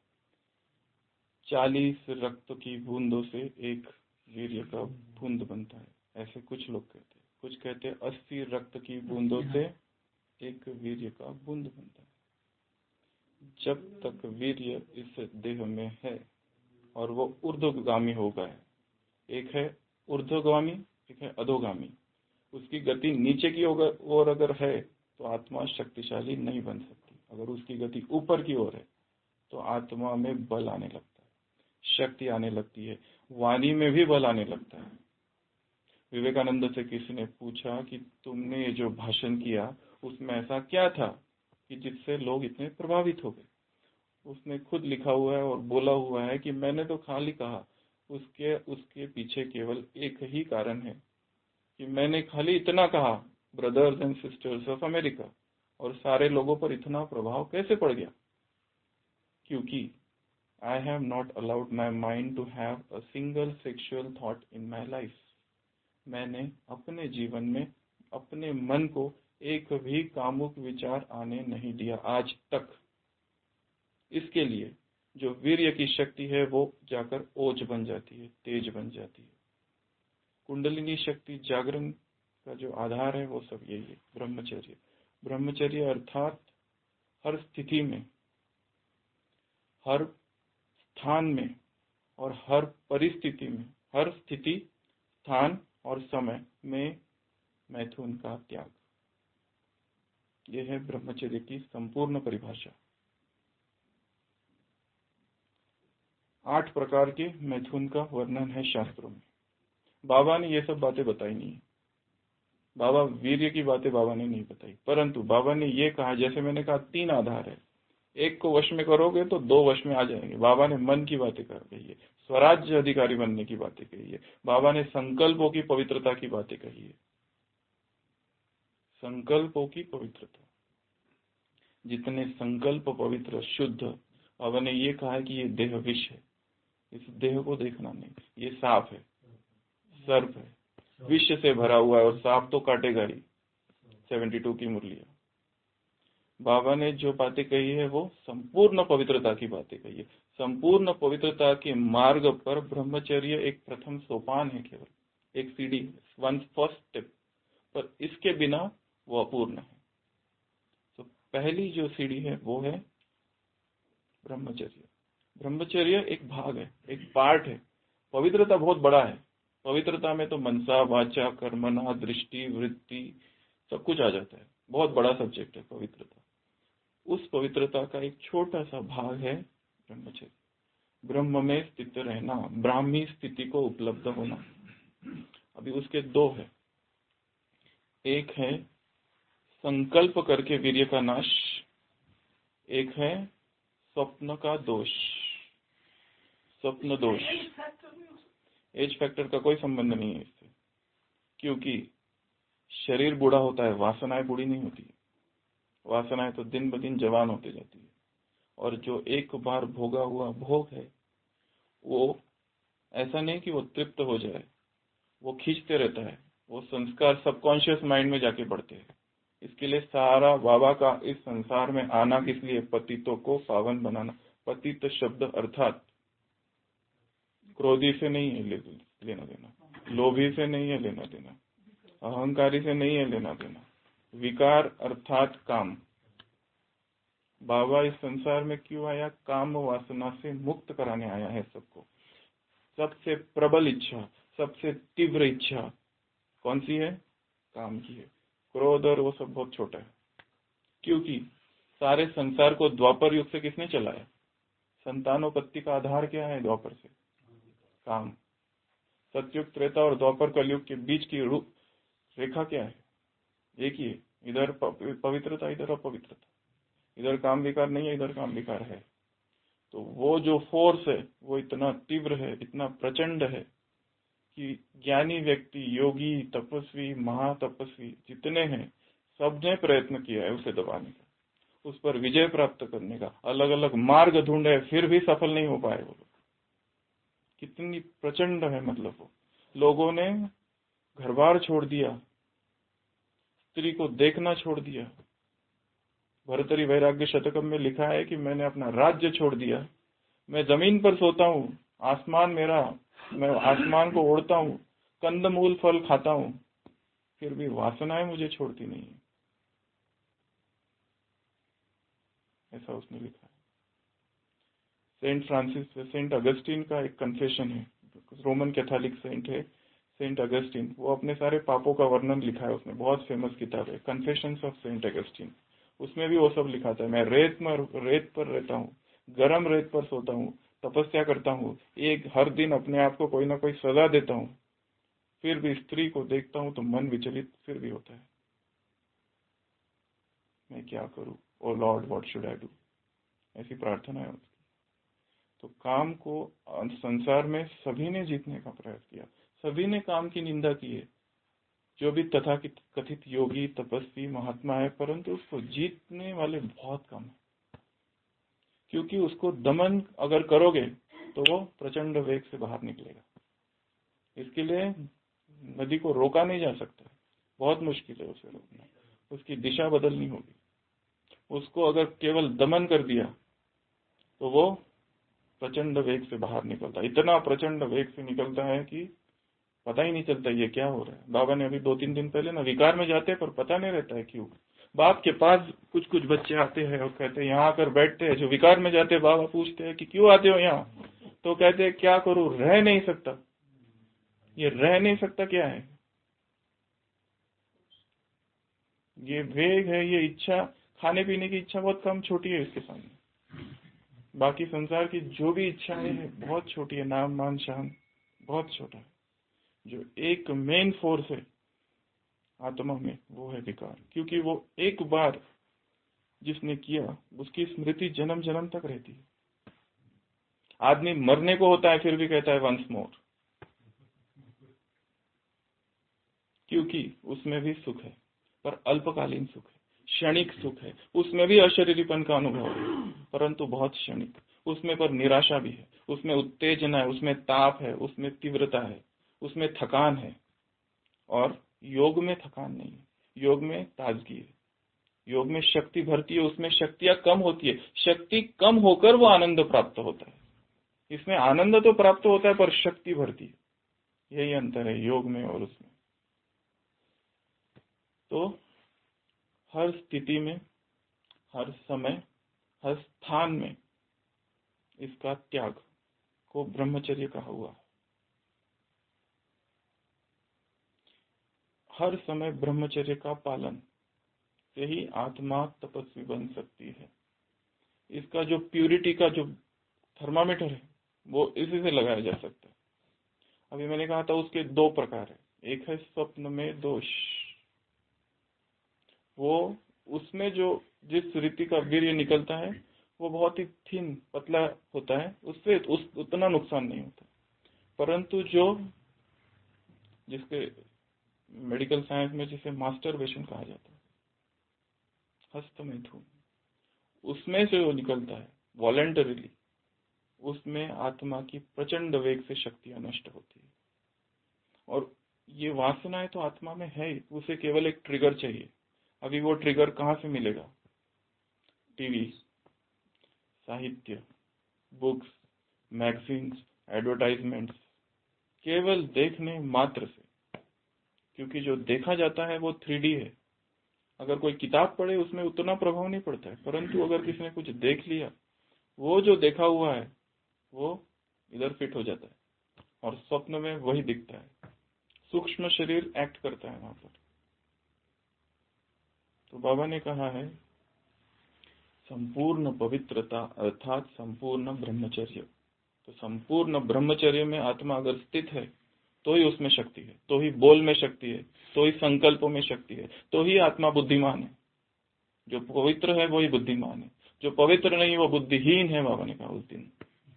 चालीस रक्त की बूंदों से एक वीर्य का बूंद बनता है, ऐसे कुछ लोग कहते हैं। कुछ कहते हैं अस्सी रक्त की बूंदों से एक वीर्य का बूंद बनता है। जब तक वीर्य इस देह में है और वो ऊर्ध्वगामी हो गया है, एक है ऊर्ध्वगामी, एक है अधोगामी, उसकी गति नीचे की ओर अगर है तो आत्मा शक्तिशाली नहीं बन सकती। अगर उसकी गति ऊपर की ओर है तो आत्मा में बल आने लगता है, शक्ति आने लगती है, वाणी में भी बल आने लगता है। विवेकानंद से किसी ने पूछा कि तुमने ये जो भाषण किया उसमें ऐसा क्या था कि जिससे लोग इतने प्रभावित हो गए? उसने खुद लिखा हुआ है और बोला हुआ है कि मैंने तो खाली कहा, उसके उसके पीछे केवल एक ही कारण है कि मैंने खाली इतना कहा, brothers and sisters of America, और सारे लोगों पर इतना प्रभाव कैसे पड़ गया? क्योंकि I have not allowed my mind to have a single sexual thought in my life. मैंने अपने जीवन में अपने मन को एक भी कामुक विचार आने नहीं दिया आज तक। इसके लिए जो वीर्य की शक्ति है वो जाकर ओज बन जाती है, तेज बन जाती है। कुंडलिनी शक्ति जागरण का जो आधार है वो सब यही है, ब्रह्मचर्य। ब्रह्मचर्य अर्थात हर स्थिति में, हर स्थान में और हर परिस्थिति में, हर स्थिति, स्थान और समय में मैथुन का त्याग। यह है ब्रह्मचर्य की संपूर्ण परिभाषा। आठ प्रकार के मैथुन का वर्णन है शास्त्रों में। बाबा ने ये सब बातें बताई नहीं है। बाबा वीर्य की बातें बाबा ने नहीं बताई, परंतु बाबा ने ये कहा, जैसे मैंने कहा तीन आधार है, एक को वश में करोगे तो दो वश में आ जाएंगे। बाबा ने मन की बातें कर कही है, स्वराज्य अधिकारी बनने की बातें कही है, बाबा ने संकल्पों की पवित्रता की बातें कही है। संकल्पों की पवित्रता। जितने संकल्प पवित्र शुद्ध, अब ने ये कहा है कि ये देह विष है, इस देह को देखना नहीं, ये सांप है, सर्प है, विष से भरा हुआ है और सांप तो काटेगा ही। सेवेंटी टू की मुरलिया बाबा ने जो बातें कही है वो संपूर्ण पवित्रता की बातें कही है। संपूर्ण पवित्रता के मार्ग पर ब्रह्मचर्य एक प्रथम सोपान है, केवल एक सीढ़ी, वन फर्स्ट स्टेप, पर इसके बिना वो अपूर्ण है। तो पहली जो सीढ़ी है वो है ब्रह्मचर्य। ब्रह्मचर्य एक भाग है, एक पार्ट है। पवित्रता बहुत बड़ा है। पवित्रता में तो मनसा वाचा कर्मणा दृष्टि वृत्ति सब कुछ आ जाता है, बहुत बड़ा सब्जेक्ट है पवित्रता। उस पवित्रता का एक छोटा सा भाग है ब्रह्मचर्य। ब्रह्म में स्थित रहना, ब्राह्मी स्थिति को उपलब्ध होना। अभी उसके दो है, एक है संकल्प करके वीर्य का नाश, एक है स्वप्न का दोष, स्वप्न दोष। एज फैक्टर का कोई संबंध नहीं है इससे, क्योंकि शरीर बूढ़ा होता है, वासनाएं बूढ़ी नहीं होती है। वासनाएं तो दिन ब दिन जवान होते जाती है, और जो एक बार भोगा हुआ भोग है वो ऐसा नहीं कि वो तृप्त हो जाए, वो खींचते रहता है। वो संस्कार सबकॉन्शियस माइंड में जाके पड़ते हैं। इसके लिए सारा बाबा का इस संसार में आना किस लिए? पतितों को पावन बनाना। पतित शब्द अर्थात क्रोधी से नहीं है लेना देना, लोभी से नहीं है लेना देना, अहंकारी से नहीं है लेना देना, विकार अर्थात काम। बाबा इस संसार में क्यों आया? काम वासना से मुक्त कराने आया है सबको। सबसे प्रबल इच्छा, सबसे तीव्र इच्छा कौन सी है? काम की है। क्रोध और वो सब बहुत छोटा है, क्योंकि सारे संसार को द्वापर युग से किसने चलाया? संतानोपत्ति का आधार क्या है? द्वापर से काम। सतयुग त्रेता और द्वापर कलयुग के बीच की रूप रेखा क्या है? एक ही है, इधर पवित्रता, इधर अपवित्रता। इधर काम विकार नहीं है, इधर काम विकार है। तो वो जो फोर्स है वो इतना तीव्र है, इतना प्रचंड है कि ज्ञानी व्यक्ति, योगी, तपस्वी, महातपस्वी जितने हैं सबने प्रयत्न किया है उसे दबाने का, उस पर विजय प्राप्त करने का। अलग अलग मार्ग ढूंढे, फिर भी सफल नहीं हो पाए वो लोग। कितनी प्रचंड है, मतलब वो लोगों ने घर बार छोड़ दिया, स्त्री को देखना छोड़ दिया। भरतरी वैराग्य शतकम में लिखा है कि मैंने अपना राज्य छोड़ दिया, मैं जमीन पर सोता हूँ, आसमान मेरा, मैं आसमान को ओढ़ता हूँ, कंदमूल फल खाता हूँ, फिर भी वासनाएं मुझे छोड़ती नहीं है। ऐसा उसने लिखा है। सेंट फ्रांसिस, सेंट अगस्टिन का एक कन्फेशन है, रोमन कैथोलिक सेंट है सेंट अगस्टिन। वो अपने सारे पापों का वर्णन लिखा है उसने, बहुत फेमस किताब है कन्फेशंस ऑफ सेंट अगस्टिन। उसमें भी वो सब लिखा था। मैं रेत में रेत पर रहता हूँ, गरम रेत पर सोता हूँ, तपस्या करता हूँ, एक हर दिन अपने आप को कोई ना कोई सजा देता हूँ, फिर भी स्त्री को देखता हूँ तो मन विचलित फिर भी होता है। मैं क्या करूँ? O Lord what should I do? ऐसी प्रार्थना है उसकी। तो काम को संसार में सभी ने जीतने का प्रयास किया, सभी ने काम की निंदा की है, जो भी तथा कथित योगी, तपस्वी, महात्मा है, परंतु उसको जीतने वाले बहुत कम है। क्योंकि उसको दमन अगर करोगे तो वो प्रचंड वेग से बाहर निकलेगा। इसके लिए नदी को रोका नहीं जा सकता, बहुत मुश्किल है उसे रोकना, उसकी दिशा बदलनी होगी। उसको अगर केवल दमन कर दिया तो वो प्रचंड वेग से बाहर निकलता है। इतना प्रचंड वेग से निकलता है कि पता ही नहीं चलता ये क्या हो रहा है। बाबा ने अभी दो तीन दिन पहले ना, विकार में जाते हैं पर पता नहीं रहता है क्यों। बाप के पास कुछ कुछ बच्चे आते हैं और कहते हैं यहाँ आकर बैठते हैं, जो विकार में जाते हैं बाबा पूछते हैं कि क्यों आते हो यहाँ, तो कहते हैं क्या करूं, रह नहीं सकता। ये रह नहीं सकता क्या है? ये वेग है, ये इच्छा, खाने पीने की इच्छा बहुत कम, छोटी है इसके सामने। बाकी संसार की जो भी इच्छाएं है बहुत छोटी है, नाम मान शान बहुत छोटा है। जो एक मेन फोर्स है आत्मा में वो है विकार। क्योंकि वो एक बार जिसने किया उसकी स्मृति जन्म जन्म तक रहती है। आदमी मरने को होता है फिर भी कहता है वंस मोर, क्योंकि उसमें भी सुख है। पर अल्पकालीन सुख है, क्षणिक सुख है, उसमें भी अशरीरीपन का अनुभव है, परंतु बहुत क्षणिक। उसमें पर निराशा भी है, उसमें उत्तेजना है, उसमें ताप है, उसमें तीव्रता है, उसमें थकान है। और योग में थकान नहीं है, योग में ताजगी है, योग में शक्ति भरती है, उसमें शक्तियां कम होती है, शक्ति कम होकर वो आनंद प्राप्त होता है। इसमें आनंद तो प्राप्त होता है पर शक्ति भरती है, यही अंतर है योग में और उसमें। तो हर स्थिति में, हर समय, हर स्थान में इसका त्याग को ब्रह्मचर्य कहा हुआ है। हर समय ब्रह्मचर्य का पालन से ही आत्मा तपस्वी बन सकती है। इसका जो प्यूरिटी का जो थर्मामीटर है वो इसी से लगाया जा सकता है। अभी मैंने कहा था उसके दो प्रकार है, एक है स्वप्न में दोष, वो उसमें जो जिस रीति का वीर्य निकलता है वो बहुत ही थिन पतला होता है, उससे उस उतना नुकसान नहीं होता। परंतु जो जिसके मेडिकल साइंस में जिसे मास्टरबेशन कहा जाता है, हस्तमैथुन, उसमें से वो निकलता है वॉलेंटरीली, उसमें आत्मा की प्रचंड वेग से शक्तियां नष्ट होती है। और ये वासनाएं तो आत्मा में है, उसे केवल एक ट्रिगर चाहिए। अभी वो ट्रिगर कहाँ से मिलेगा? टीवी, साहित्य, बुक्स, मैगजीन्स, एडवर्टाइजमेंट्स, केवल देखने मात्र से, क्योंकि जो देखा जाता है वो थ्री डी है। अगर कोई किताब पढ़े उसमें उतना प्रभाव नहीं पड़ता है, परंतु अगर किसी ने कुछ देख लिया, वो जो देखा हुआ है वो इधर फिट हो जाता है और स्वप्न में वही दिखता है। सूक्ष्म शरीर एक्ट करता है वहां पर। तो बाबा ने कहा है संपूर्ण पवित्रता अर्थात संपूर्ण ब्रह्मचर्य। तो संपूर्ण ब्रह्मचर्य में आत्मा अगर स्थित है तो ही उसमें शक्ति है, तो ही बोल में शक्ति है, तो ही संकल्पों में शक्ति है, तो ही आत्मा बुद्धिमान है। जो पवित्र है वही बुद्धिमान है, जो पवित्र नहीं वो बुद्धिहीन है, बाबा ने कहा उस दिन।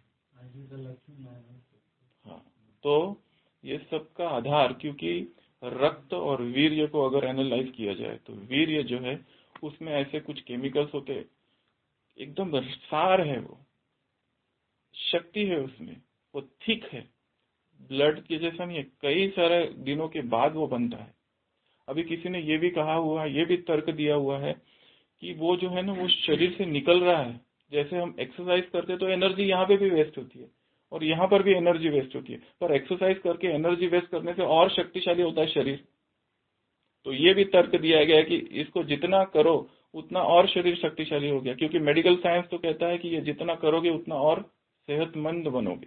हाँ, तो ये सबका आधार, क्योंकि रक्त और वीर्य को अगर एनालाइज किया जाए तो वीर्य जो है उसमें ऐसे कुछ केमिकल्स होते, एकदम सार है, वो शक्ति है उसमें, वो थिक है, ब्लड के जैसा नहीं है, कई सारे दिनों के बाद वो बनता है। अभी किसी ने ये भी कहा हुआ है, ये भी तर्क दिया हुआ है कि वो जो है ना वो शरीर से निकल रहा है। जैसे हम एक्सरसाइज करते तो एनर्जी यहाँ पे भी वेस्ट होती है और यहाँ पर भी एनर्जी वेस्ट होती है, पर एक्सरसाइज करके एनर्जी वेस्ट करने से और शक्तिशाली होता है शरीर। तो ये भी तर्क दिया गया है कि इसको जितना करो उतना और शरीर शक्तिशाली हो गया, क्योंकि मेडिकल साइंस तो कहता है कि ये जितना करोगे उतना और सेहतमंद बनोगे।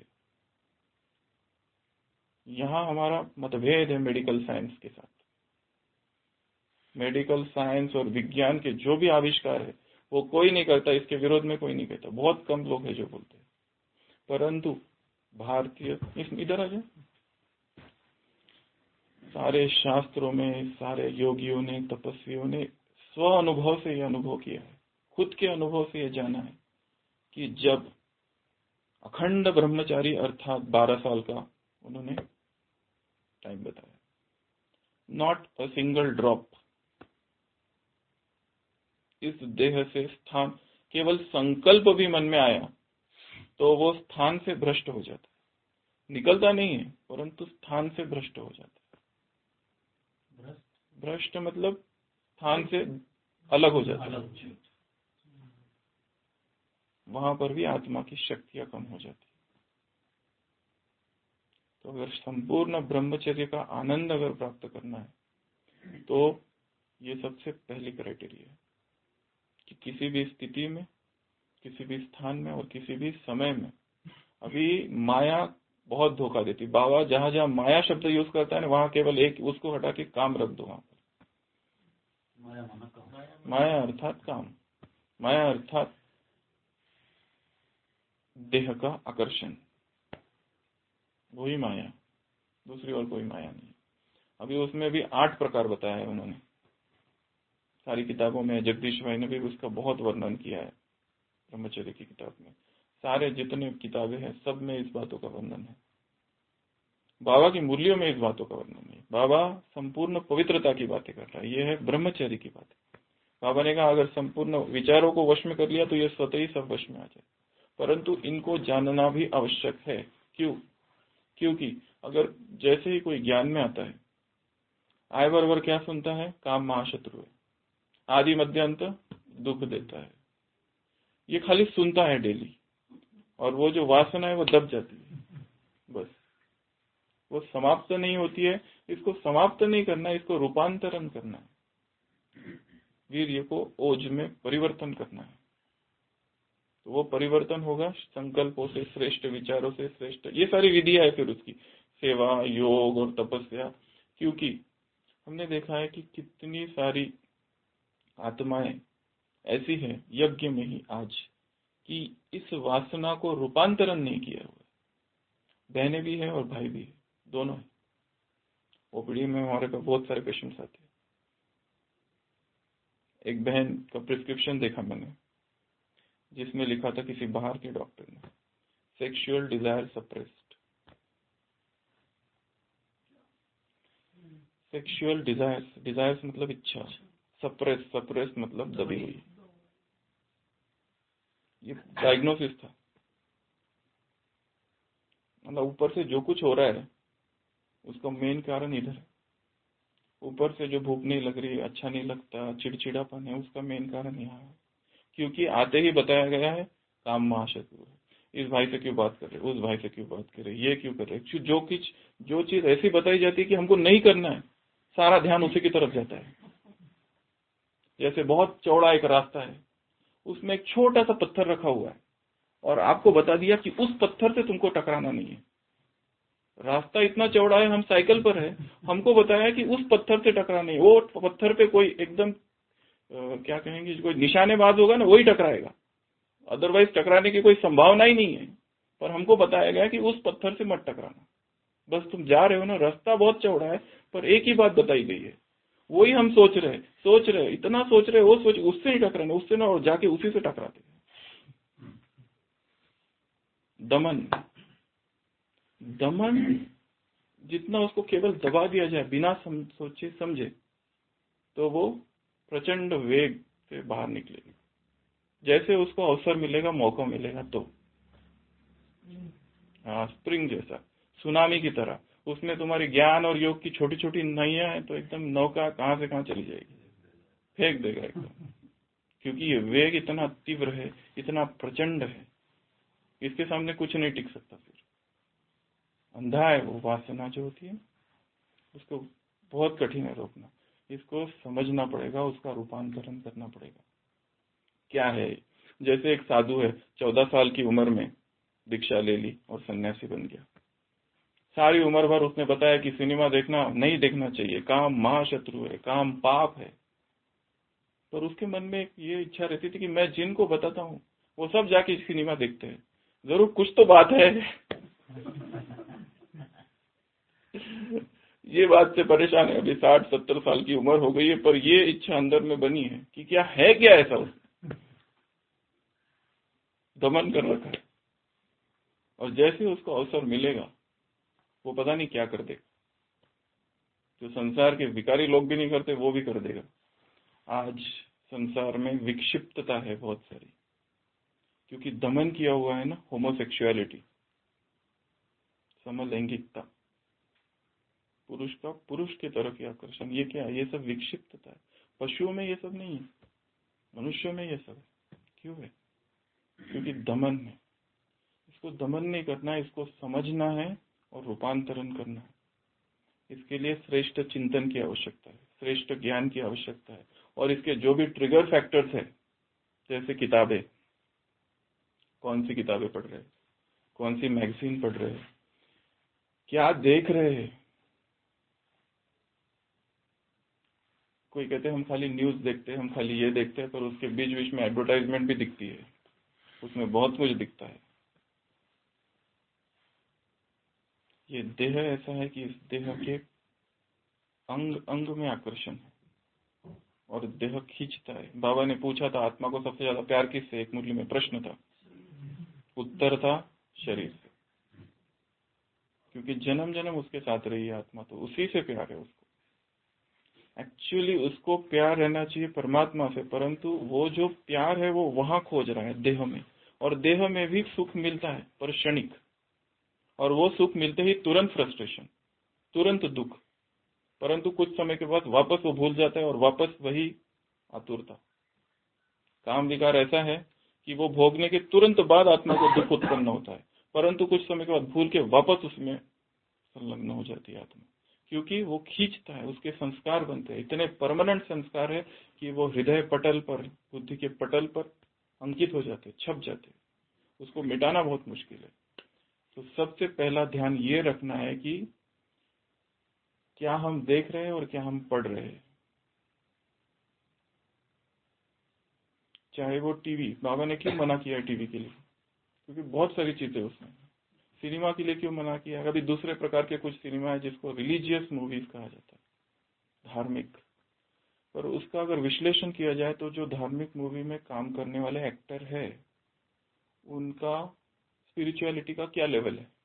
यहाँ हमारा मतभेद है मेडिकल साइंस के साथ। मेडिकल साइंस और विज्ञान के जो भी आविष्कार है वो कोई नहीं करता, इसके विरोध में कोई नहीं कहता, बहुत कम लोग हैं जो बोलते हैं। परंतु भारतीय, इधर आ जाए, सारे शास्त्रों में सारे योगियों ने, तपस्वियों ने स्व अनुभव से यह अनुभव किया है, खुद के अनुभव से यह जाना है कि जब अखंड ब्रह्मचारी अर्थात बारह साल का उन्होंने टाइम बताया, नॉट अ सिंगल ड्रॉप, इस देह से स्थान, केवल संकल्प भी मन में आया तो वो स्थान से भ्रष्ट हो जाता है, निकलता नहीं है परंतु स्थान से भ्रष्ट हो जाता है। भ्रष्ट मतलब स्थान से अलग हो जाता है, वहां पर भी आत्मा की शक्तियां कम हो जाती है। तो अगर संपूर्ण ब्रह्मचर्य का आनंद अगर प्राप्त करना है तो ये सबसे पहली क्राइटेरिया है कि किसी भी स्थिति में, किसी भी स्थान में और किसी भी समय में। अभी माया बहुत धोखा देती, बाबा जहां जहां माया शब्द यूज करता है ना वहां केवल एक, उसको हटा के काम रख दो वहां पर। माया अर्थात काम, माया अर्थात देह का आकर्षण, वही माया, दूसरी और कोई माया नहीं। अभी उसमें भी आठ प्रकार बताया है उन्होंने, सारी किताबों में जगदीश भाई ने भी उसका बहुत वर्णन किया है ब्रह्मचर्य की किताब में। सारे जितने किताबें हैं सब में इस बातों का वर्णन है बाबा की मूल्यों में इस बातों का वर्णन नहीं। बाबा संपूर्ण पवित्रता की बातें कर रहा है, ये है ब्रह्मचर्य की बात। बाबा ने कहा अगर संपूर्ण विचारों को वश में कर लिया तो ये स्वतः ही सब वश में आ जाए, परंतु इनको जानना भी आवश्यक है। क्यों? क्योंकि अगर जैसे ही कोई ज्ञान में आता है, आय बराबर क्या सुनता है? काम महाशत्रु है, आदि मध्य अंत दुख देता है। ये खाली सुनता है डेली, और वो जो वासना है वो दब जाती है, बस वो समाप्त नहीं होती है। इसको समाप्त नहीं करना है, इसको रूपांतरण करना है, वीर्य को ओज में परिवर्तन करना है। तो वो परिवर्तन होगा संकल्पों से, श्रेष्ठ विचारों से, श्रेष्ठ ये सारी विधियां है फिर उसकी, सेवा, योग और तपस्या। क्योंकि हमने देखा है कि कितनी सारी आत्माएं ऐसी है यज्ञ में ही आज कि इस वासना को रूपांतरण नहीं किया हुआ। बहनें भी है और भाई भी है, दोनों है। ओपीडी में हमारे पास बहुत सारे पेशेंट्स आते हैं। एक बहन का प्रिस्क्रिप्शन देखा मैंने, जिसमें लिखा था किसी बाहर के डॉक्टर ने, sexual desire suppressed. Sexual desires, desires मतलब इच्छा, सप्रेस, सप्रेस मतलब दबी हुई। ये डायग्नोसिस था। मतलब ऊपर से जो कुछ हो रहा है उसका मेन कारण इधर है। ऊपर से जो भूख नहीं लग रही, अच्छा नहीं लगता, चिड़चिड़ापन है, उसका मेन कारण यहाँ है। क्योंकि आते ही बताया गया है काम महाशत्रु है। इस भाई से क्यों बात कर रहे, उस भाई से क्यों बात कर रहे, ये क्यों कर रहे। जो कुछ जो चीज ऐसी बताई जाती है कि हमको नहीं करना है, सारा ध्यान उसी की तरफ जाता है। जैसे बहुत चौड़ा एक रास्ता है, उसमें एक छोटा सा पत्थर रखा हुआ है और आपको बता दिया कि उस पत्थर से तुमको टकराना नहीं है। रास्ता इतना चौड़ा है, हम साइकिल पर है, हमको बताया कि उस पत्थर से टकराना नहीं। वो पत्थर पे कोई एकदम क्या कहेंगे, कोई निशानेबाज होगा ना, वही टकराएगा, अदरवाइज टकराने की कोई संभावना ही नहीं है। पर हमको बताया गया कि उस पत्थर से मत टकराना, बस तुम जा रहे हो ना, रास्ता बहुत चौड़ा है, पर एक ही बात बताई गई है, वही हम सोच रहे सोच रहे इतना सोच रहे वो सोच उससे ही टकराना, उससे ना, और जाके उसी से टकराते। दमन, दमन जितना उसको केवल दबा दिया जाए बिना सम, सोचे समझे, तो वो प्रचंड वेग से बाहर निकलेगी। जैसे उसको अवसर मिलेगा, मौका मिलेगा तो, हाँ, स्प्रिंग जैसा, सुनामी की तरह, उसमें तुम्हारी ज्ञान और योग की छोटी छोटी नैया है, तो एकदम नौका कहां से कहां चली जाएगी, फेंक देगा एकदम। क्योंकि ये वेग इतना तीव्र है, इतना प्रचंड है, इसके सामने कुछ नहीं टिक सकता। फिर अंधा है वो वासना जो होती है, उसको बहुत कठिन है रोकना। इसको समझना पड़ेगा, उसका रूपांतरण करना पड़ेगा। क्या है, जैसे एक साधु है, चौदह साल की उम्र में दीक्षा ले ली और सन्यासी बन गया। सारी उम्र भर उसने बताया कि सिनेमा देखना नहीं देखना चाहिए, काम महाशत्रु है, काम पाप है। पर उसके मन में ये इच्छा रहती थी कि मैं जिनको बताता हूँ वो सब जाके सिनेमा देखते हैं, जरूर कुछ तो बात है। ये बात से परेशान है, अभी साठ सत्तर साल की उम्र हो गई है, पर ये इच्छा अंदर में बनी है कि क्या है, क्या ऐसा उसने दमन कर रखा है। और जैसे उसको अवसर मिलेगा वो पता नहीं क्या कर देगा, जो संसार के विकारी लोग भी नहीं करते वो भी कर देगा। आज संसार में विक्षिप्तता है बहुत सारी, क्योंकि दमन किया हुआ है ना, होमोसेक्सुअलिटी, समलैंगिकता, पुरुष का पुरुष की तरफ आकर्षण, ये क्या है, ये सब विक्षिप्तता है। पशुओं में ये सब नहीं है, मनुष्यों में ये सब है। क्यों है? क्योंकि दमन है। इसको दमन नहीं करना है, इसको समझना है और रूपांतरण करना है। इसके लिए श्रेष्ठ चिंतन की आवश्यकता है, श्रेष्ठ ज्ञान की आवश्यकता है। और इसके जो भी ट्रिगर फैक्टर्स है, जैसे किताबें, कौन सी किताबें पढ़ रहे हैं, कौन सी मैगजीन पढ़ रहे हैं, क्या देख रहे हैं। कोई कहते हैं हम खाली न्यूज देखते हैं, हम खाली ये देखते हैं, पर उसके बीच बीच में एडवर्टाइजमेंट भी दिखती है, उसमें बहुत कुछ दिखता है। ये देह ऐसा है कि इस देह के अंग अंग में आकर्षण है और देह खींचता है। बाबा ने पूछा था आत्मा को सबसे ज्यादा प्यार किससे, एक मुरली में प्रश्न था, उत्तर था शरीर से। क्योंकि जन्म जन्म उसके साथ रही है आत्मा, तो उसी से प्यार है उसको। एक्चुअली उसको प्यार रहना चाहिए परमात्मा से, परंतु वो जो प्यार है वो वहां खोज रहा है देह में, और देह में भी सुख मिलता है पर क्षणिक, और वो सुख मिलते ही तुरंत फ्रस्ट्रेशन, तुरंत दुख, परंतु कुछ समय के बाद वापस वो भूल जाता है और वापस वही आतुरता। काम विकार ऐसा है कि वो भोगने के तुरंत बाद आत्मा को दुख उत्पन्न होता है, परंतु कुछ समय के बाद भूल के वापस उसमें संलग्न हो जाती है आत्मा, क्योंकि वो खींचता है, उसके संस्कार बनते हैं, इतने परमानेंट संस्कार है कि वो हृदय पटल पर, बुद्धि के पटल पर अंकित हो जाते, छप जाते, उसको मिटाना बहुत मुश्किल है। तो सबसे पहला ध्यान ये रखना है कि क्या हम देख रहे हैं और क्या हम पढ़ रहे हैं। चाहे वो टीवी, बाबा ने क्यों मना किया है टीवी के लिए, क्योंकि बहुत सारी चीजें उसमें। सिनेमा के लिए क्यों मना किया, अभी दूसरे प्रकार के कुछ सिनेमा है जिसको रिलीजियस मूवीज कहा जाता है, धार्मिक, पर उसका अगर विश्लेषण किया जाए तो जो धार्मिक मूवी में काम करने वाले एक्टर है उनका स्पिरिचुअलिटी का क्या लेवल है।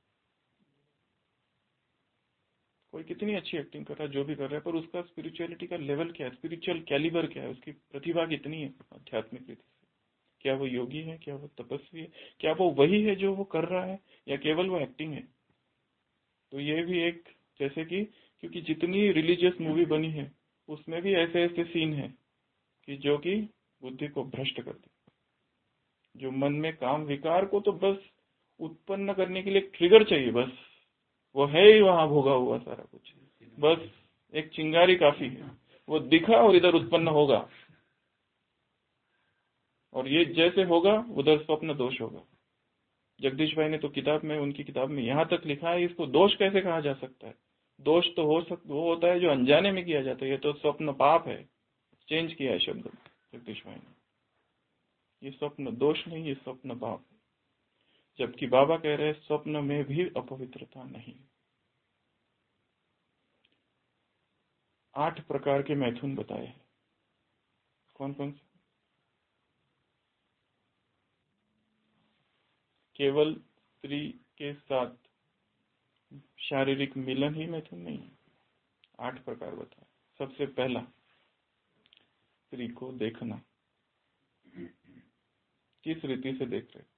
कोई कितनी अच्छी एक्टिंग कर रहा है, जो भी कर रहा है, पर उसका स्पिरिचुअलिटी का लेवल क्या है, स्पिरिचुअल कैलिबर क्या है, उसकी प्रतिभा कितनी है आध्यात्मिक रीति से। क्या वो योगी है, क्या वो तपस्वी है, क्या वो वही है जो वो कर रहा है, या केवल वो एक्टिंग है। तो ये भी एक, जैसे कि क्योंकि जितनी रिलीजियस मूवी बनी है उसमें भी ऐसे ऐसे सीन है कि जो कि बुद्धि को भ्रष्ट कर दे, जो मन में काम विकार को तो बस उत्पन्न करने के लिए ट्रिगर चाहिए, बस वो है ही वहां भोगा हुआ सारा कुछ, बस एक चिंगारी काफी है, वो दिखा और इधर उत्पन्न होगा, और ये जैसे होगा उधर स्वप्न दोष होगा। जगदीश भाई ने तो किताब में, उनकी किताब में यहाँ तक लिखा है, इसको दोष कैसे कहा जा सकता है। दोष तो हो सकता, वो होता है जो अनजाने में किया जाता है, ये तो स्वप्न पाप है, चेंज किया है शब्द जगदीश भाई ने। ये स्वप्न दोष नहीं, ये स्वप्न पाप है। जबकि बाबा कह रहे हैं स्वप्न में भी अपवित्रता नहीं। आठ प्रकार के मैथुन बताए हैं। कौन कौन से? केवल स्त्री के साथ शारीरिक मिलन ही मैथुन नहीं है, आठ प्रकार बताए। सबसे पहला, स्त्री को देखना, किस रीति से देख रहे,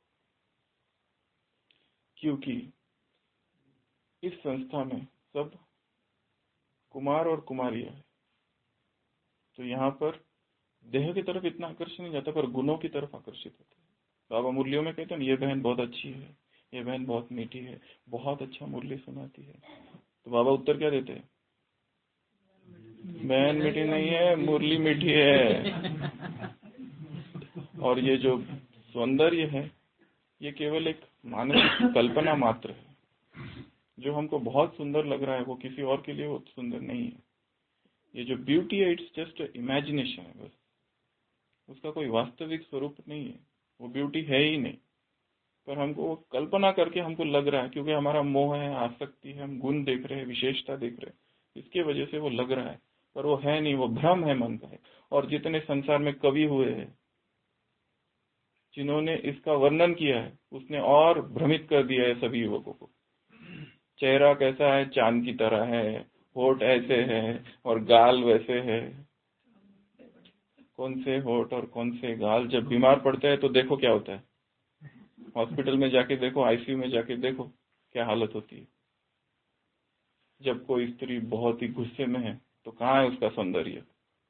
क्योंकि इस संस्था में सब कुमार और कुमारियां है, तो यहाँ पर देह की तरफ इतना आकर्षण नहीं जाता, पर गुणों की तरफ आकर्षित होता है। बाबा मुरलियों में कहते हैं ये बहन बहुत अच्छी है, ये बहन बहुत मीठी है, बहुत अच्छा मुरली सुनाती है, तो बाबा उत्तर क्या देते हैं, बहन मीठी नहीं है, मुरली मीठी है। और ये जो सौंदर्य है ये केवल एक मानसिक कल्पना मात्र है, जो हमको बहुत सुंदर लग रहा है वो किसी और के लिए वो सुंदर नहीं है। ये जो ब्यूटी है इट्स जस्ट इमेजिनेशन है, बस उसका कोई वास्तविक स्वरूप नहीं है, वो ब्यूटी है ही नहीं, पर हमको वो कल्पना करके हमको लग रहा है, क्योंकि हमारा मोह है, आसक्ति है, हम गुण देख रहे हैं, विशेषता देख रहे हैं, इसके वजह से वो लग रहा है, पर वो है नहीं, वो भ्रम है मन का है। और जितने संसार में कवि हुए हैं जिन्होंने इसका वर्णन किया है, उसने और भ्रमित कर दिया है सभी युवकों को। चेहरा कैसा है, चांद की तरह है, होठ ऐसे है और गाल वैसे है। कौन से होठ और कौन से गाल, जब बीमार पड़ते हैं तो देखो क्या होता है, हॉस्पिटल में जाके देखो, आईसीयू में जाके देखो क्या हालत होती है। जब कोई स्त्री बहुत ही गुस्से में है तो कहाँ है उसका सौंदर्य,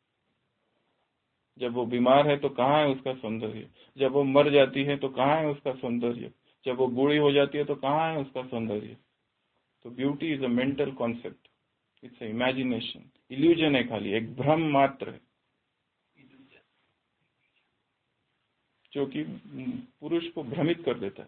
जब वो बीमार है तो कहाँ है उसका सौंदर्य, जब वो मर जाती है तो कहाँ है उसका सौंदर्य, जब वो बूढ़ी हो जाती है तो कहाँ है उसका सौंदर्य। तो beauty is a mental concept, it's a imagination, illusion है, खाली एक भ्रम मात्र है, जो कि पुरुष को भ्रमित कर देता है।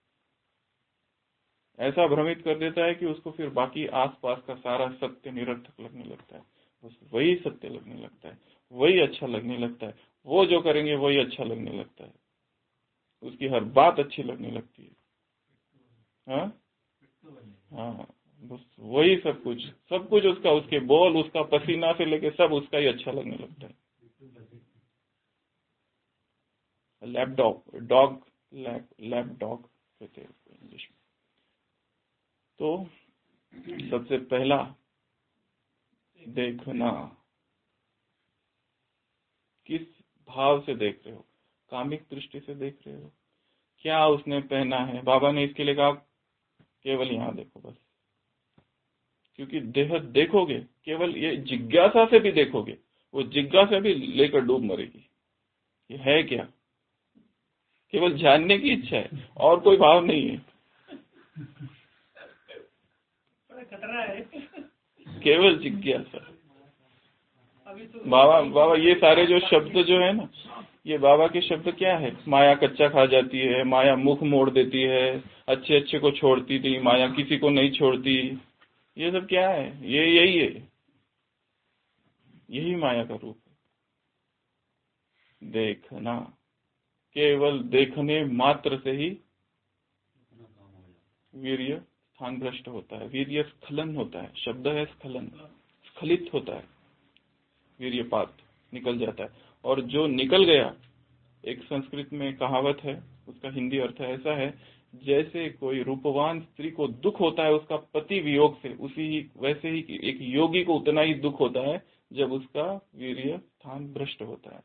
ऐसा भ्रमित कर देता है कि उसको फिर बाकी आसपास का सारा सत्य निरर्थक लगने लगता है, बस वही सत्य लगने लगता है, वही अच्छा लगने लगता है, वो जो करेंगे वही अच्छा लगने लगता है, उसकी हर बात अच्छी लगने लगती है। हाँ हाँ, बस वही सब कुछ, सब कुछ उसका, उसके बोल, उसका पसीना से लेके सब उसका ही अच्छा लगने लगता है। लैपडॉग, डॉग, लैप डॉग कहते हैं इंग्लिश में। तो सबसे पहला देखना, किस भाव से देख रहे हो? कामिक दृष्टि से देख रहे हो? क्या उसने पहना है? बाबा ने इसके लिए कहा केवल यहाँ देखो बस, क्योंकि देह देखोगे, केवल ये जिज्ञासा से भी देखोगे, वो जिज्ञासा भी लेकर डूब मरेगी। ये है क्या? केवल जानने की इच्छा है और कोई भाव नहीं है, खतरा है। केवल जिज्ञासा। बाबा बाबा ये सारे जो शब्द जो है ना, ये बाबा के शब्द क्या है? माया कच्चा खा जाती है, माया मुख मोड़ देती है, अच्छे अच्छे को छोड़ती थी, माया किसी को नहीं छोड़ती। ये सब क्या है? ये यही है, यही माया का रूप है। देखना, केवल देखने मात्र से ही वीर्य स्थान भ्रष्ट होता है, वीर्य स्खलन होता है। शब्द है स्खलन, स्खलित होता है, वीर्यपात निकल जाता है। और जो निकल गया, एक संस्कृत में कहावत है, उसका हिंदी अर्थ ऐसा है, जैसे कोई रूपवान स्त्री को दुख होता है उसका पति वियोग से, उसी ही वैसे ही एक योगी को उतना ही दुख होता है जब उसका वीर्य स्थान भ्रष्ट होता है।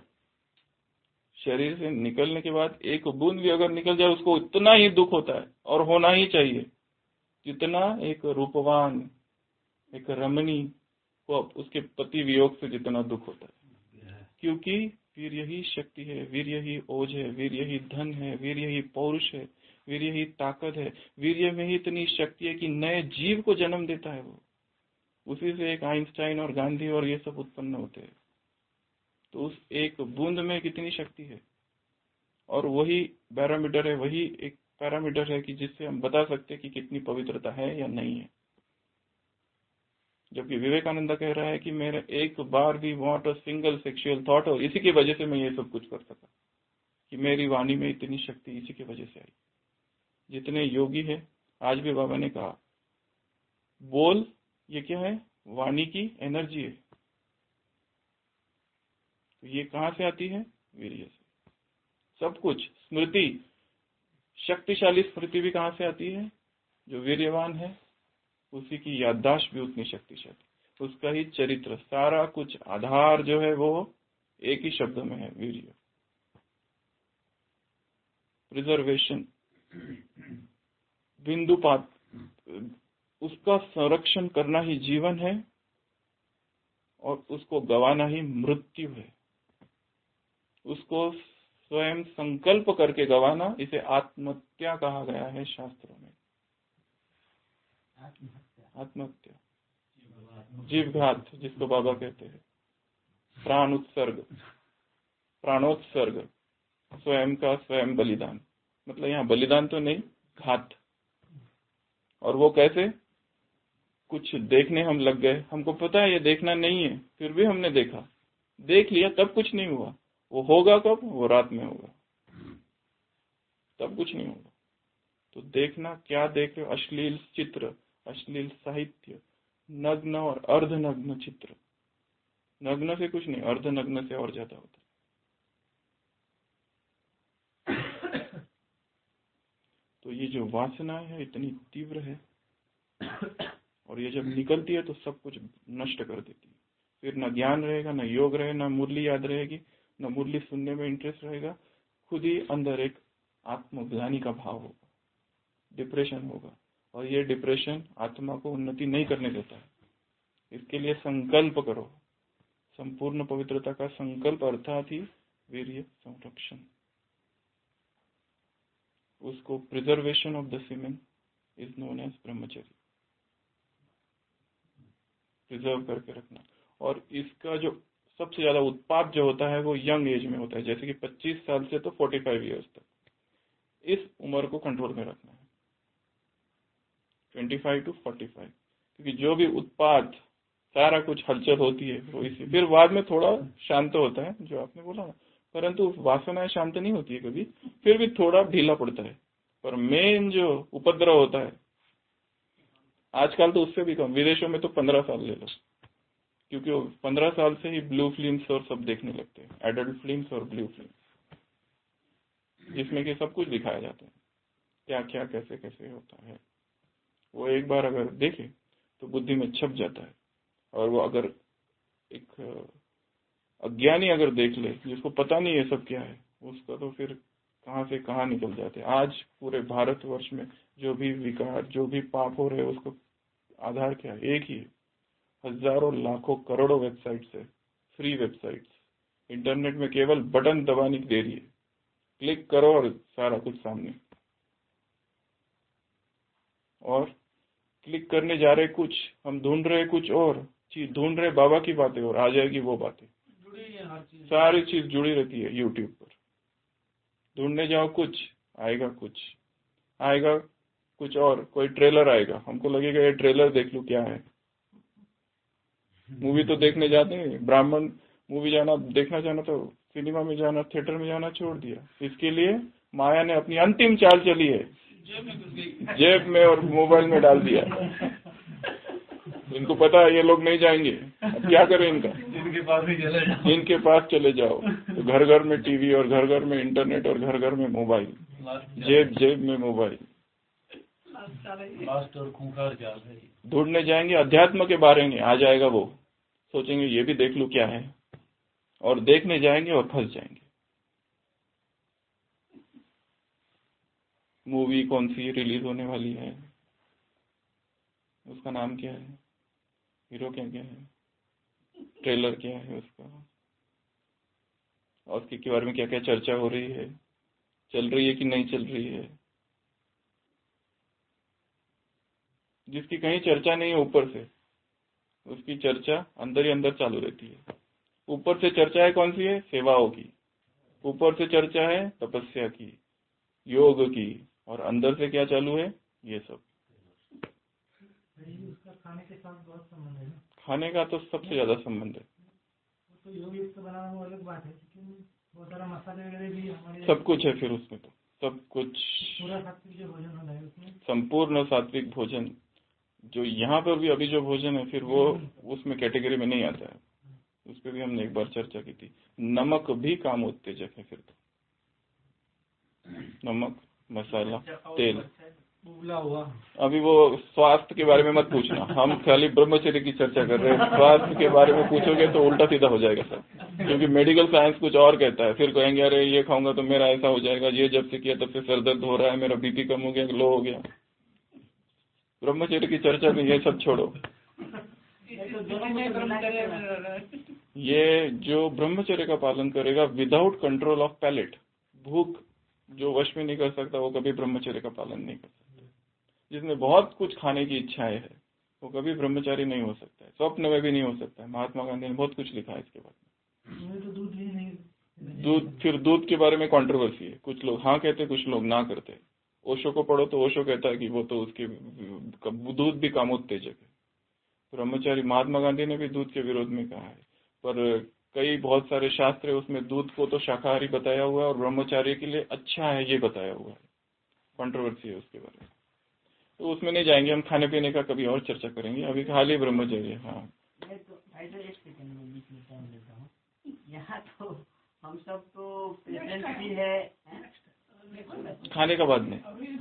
शरीर से निकलने के बाद एक बूंद भी अगर निकल जाए उसको इतना ही दुख होता है, और होना ही चाहिए, जितना एक रूपवान, एक रमणी को उसके पति वियोग से जितना दुख होता है। क्योंकि वीर्य ही शक्ति है, वीर्य ही ओज है, वीर्य ही धन है, वीर्य ही पौरुष है, वीर्य ही ताकत है। वीर्य में ही इतनी शक्ति है कि नए जीव को जन्म देता है वो। उसी से एक आइंस्टाइन और गांधी और ये सब उत्पन्न होते हैं। तो उस एक बूंद में कितनी शक्ति है, और वही पैरामीटर है, वही एक पैरामीटर है कि जिससे हम बता सकते हैं कि कितनी पवित्रता है या नहीं है। जबकि विवेकानंद कह रहा है कि मेरा एक बार भी what a single sexual thought, और इसी की वजह से मैं ये सब कुछ कर सका, कि मेरी वाणी में इतनी शक्ति इसी की वजह से आई। जितने योगी है, आज भी बाबा ने कहा, बोल ये क्या है? वाणी की एनर्जी है। तो ये कहां से आती है? वीर्य से। सब कुछ स्मृति, शक्तिशाली स्मृति भी कहां से आती है? जो वीर्यवान है उसी की याददाश्त भी उतनी शक्तिशाली, उसका ही चरित्र, सारा कुछ आधार जो है वो एक ही शब्द में है, वीर्य। प्रिजर्वेशन, बिंदुपात, उसका संरक्षण करना ही जीवन है, और उसको गवाना ही मृत्यु है। उसको स्वयं संकल्प करके गवाना, इसे आत्महत्या कहा गया है शास्त्रों में। आत्महत्या, जीवघात जिसको बाबा कहते हैं, प्राण उत्सर्ग, प्राणोत्सर्ग, स्वयं का स्वयं बलिदान। मतलब यहाँ बलिदान तो नहीं, घात। और वो कैसे? कुछ देखने हम लग गए, हमको पता है ये देखना नहीं है, फिर भी हमने देखा, देख लिया, तब कुछ नहीं हुआ। वो होगा कब? वो रात में होगा, तब कुछ नहीं होगा। तो देखना, क्या देख रहे हो? अश्लील चित्र, अश्लील साहित्य, नग्न और अर्धनग्न चित्र। नग्न से कुछ नहीं, अर्धनग्न से और ज्यादा होता है। तो ये जो वासना है इतनी तीव्र है, और ये जब निकलती है तो सब कुछ नष्ट कर देती है। फिर न ज्ञान रहेगा, न योग रहेगा, न मुरली याद रहेगी, न मुरली सुनने में इंटरेस्ट रहेगा। खुद ही अंदर एक आत्मग्लानि का भाव होगा, डिप्रेशन होगा, और ये डिप्रेशन आत्मा को उन्नति नहीं करने देता है। इसके लिए संकल्प करो, संपूर्ण पवित्रता का संकल्प, अर्थात ही वीर्य संरक्षण। उसको preservation of the semen is known as brahmacharya, preserve करके रखना। और इसका जो सबसे ज्यादा उत्पाद जो होता है वो यंग एज में होता है, जैसे कि पच्चीस साल से तो पैंतालीस इयर्स तक। इस उम्र को कंट्रोल में रखना है, पच्चीस टू पैंतालीस, क्योंकि जो भी उत्पाद, सारा कुछ हलचल होती है वो इसी। फिर बाद में थोड़ा शांत होता है, जो आपने बोला ना, परंतु वासनाएं शांत नहीं होती है कभी, फिर भी थोड़ा ढीला पड़ता है। पर मेन जो उपद्रव होता है आजकल, तो उससे भी कम, विदेशों में तो पंद्रह साल ले लो, क्योंकि वो पंद्रह साल से ही ब्लू फिल्म्स और सब देखने लगते हैं, एडल्ट फिल्म्स और ब्लू फिल्म, जिसमें कि सब कुछ दिखाया जाता है, क्या क्या कैसे कैसे होता है। वो एक बार अगर देखे तो बुद्धि में छप जाता है। और वो अगर एक अज्ञानी अगर देख ले, जिसको पता नहीं है सब क्या है, उसका तो फिर कहाँ से कहाँ निकल जाते हैं। आज पूरे भारतवर्ष में जो भी विकार, जो भी पाप हो रहे हैं, उसको आधार क्या है? एक ही है। हजारों लाखों करोड़ों वेबसाइट्स है, फ्री वेबसाइट्स, इंटरनेट में केवल बटन दबाने की देरी है, क्लिक करो और सारा कुछ सामने। और क्लिक करने जा रहे कुछ, हम ढूंढ रहे कुछ और चीज, ढूंढ रहे बाबा की बातें और आ जाएगी वो बातें। सारी चीज जुड़ी रहती है यूट्यूब पर। ढूंढने जाओ कुछ, आएगा कुछ, आएगा कुछ और, कोई ट्रेलर आएगा, हमको लगेगा ये ट्रेलर देख लूं क्या है। मूवी तो देखने जाते हैं, ब्राह्मण मूवी जाना, देखना जाना तो सिनेमा में जाना, थिएटर में जाना छोड़ दिया। इसके लिए माया ने अपनी अंतिम चाल चली है, जेब में और मोबाइल में डाल दिया। इनको पता है ये लोग नहीं जाएंगे, अब क्या करें इनका? इनके पास ही चले जाओ, इनके पास चले जाओ। तो घर घर में टीवी और घर घर में इंटरनेट और घर घर में मोबाइल, जेब जेब में मोबाइल। लास्ट और खूंखार जाल है। ढूंढने जाएंगे अध्यात्म के बारे में, आ जाएगा वो, सोचेंगे ये भी देख लूं क्या है, और देखने जाएंगे और फंस जाएंगे। मूवी कौन सी रिलीज होने वाली है, उसका नाम क्या है, हीरो क्या क्या है, ट्रेलर क्या है उसका, और उसके बारे में क्या क्या चर्चा हो रही है, चल रही है कि नहीं चल रही है। जिसकी कहीं चर्चा नहीं है ऊपर से, उसकी चर्चा अंदर ही अंदर चालू रहती है। ऊपर से चर्चा है कौन सी है? सेवाओं की। ऊपर से चर्चा है तपस्या की, योग की, और अंदर से क्या चालू है? ये सब। उसका खाने के साथ बहुत संबंध है ना? खाने का तो सबसे ज्यादा संबंध है। तो योग युक्त बनाना वो अलग बात है, क्योंकि बहुत सारा मसाले वगैरह भी हमारे सब कुछ है फिर उसमें, तो सब कुछ पूरा सात्विक जो भोजन होना है उसमें, संपूर्ण सात्विक भोजन। जो यहाँ पर भी अभी जो भोजन है, फिर वो उसमें कैटेगरी में नहीं आता है। उस पर भी हमने एक बार चर्चा की थी। नमक भी काम उत्तेजक है फिर तो, नमक, मसाला, तेल। उबला हुआ। अभी वो स्वास्थ्य के बारे में मत पूछना, हम खाली ब्रह्मचर्य की चर्चा कर रहे हैं। स्वास्थ्य के बारे में पूछोगे तो उल्टा सीधा हो जाएगा सब, क्योंकि मेडिकल साइंस कुछ और कहता है। फिर कहेंगे अरे ये खाऊंगा तो मेरा ऐसा हो जाएगा, ये जब से किया तब से सर दर्द हो रहा है, मेरा बीपी कम हो गया, लो हो गया। ब्रह्मचर्य की चर्चा में ये सब छोड़ो। ये जो ब्रह्मचर्य का पालन करेगा विदाउट कंट्रोल ऑफ पैलेट, भूख जो वश में नहीं कर सकता, वो कभी ब्रह्मचर्य का पालन नहीं कर सकता। जिसमें बहुत कुछ खाने की इच्छाएं है, वो कभी ब्रह्मचारी नहीं हो सकता है, स्वप्न में भी नहीं हो सकता है। महात्मा गांधी ने बहुत कुछ लिखा है इसके बारे में। तो दूध ही नहीं, दूध, फिर दूध के बारे में कंट्रोवर्सी है, कुछ लोग हाँ कहते, कुछ लोग ना करते। ओशो को पढ़ो तो ओशो कहता है कि वो तो उसके दूध भी कामोत्तेजक है। ब्रह्मचारी, महात्मा गांधी ने भी दूध के विरोध में कहा है, पर कई बहुत सारे शास्त्र है उसमें दूध को तो शाकाहारी बताया हुआ है और ब्रह्मचारी के लिए अच्छा है ये बताया हुआ है। कंट्रोवर्सी है उसके बारे में, तो उसमें नहीं जाएंगे हम। खाने पीने का कभी और चर्चा करेंगे, अभी खाली ब्रह्मचर्य। हाँ एक सेकंड में बीच में टाइम लेता हूँ। यहाँ तो हम सब तो प्रेजेंट भी है, खाने का बाद में,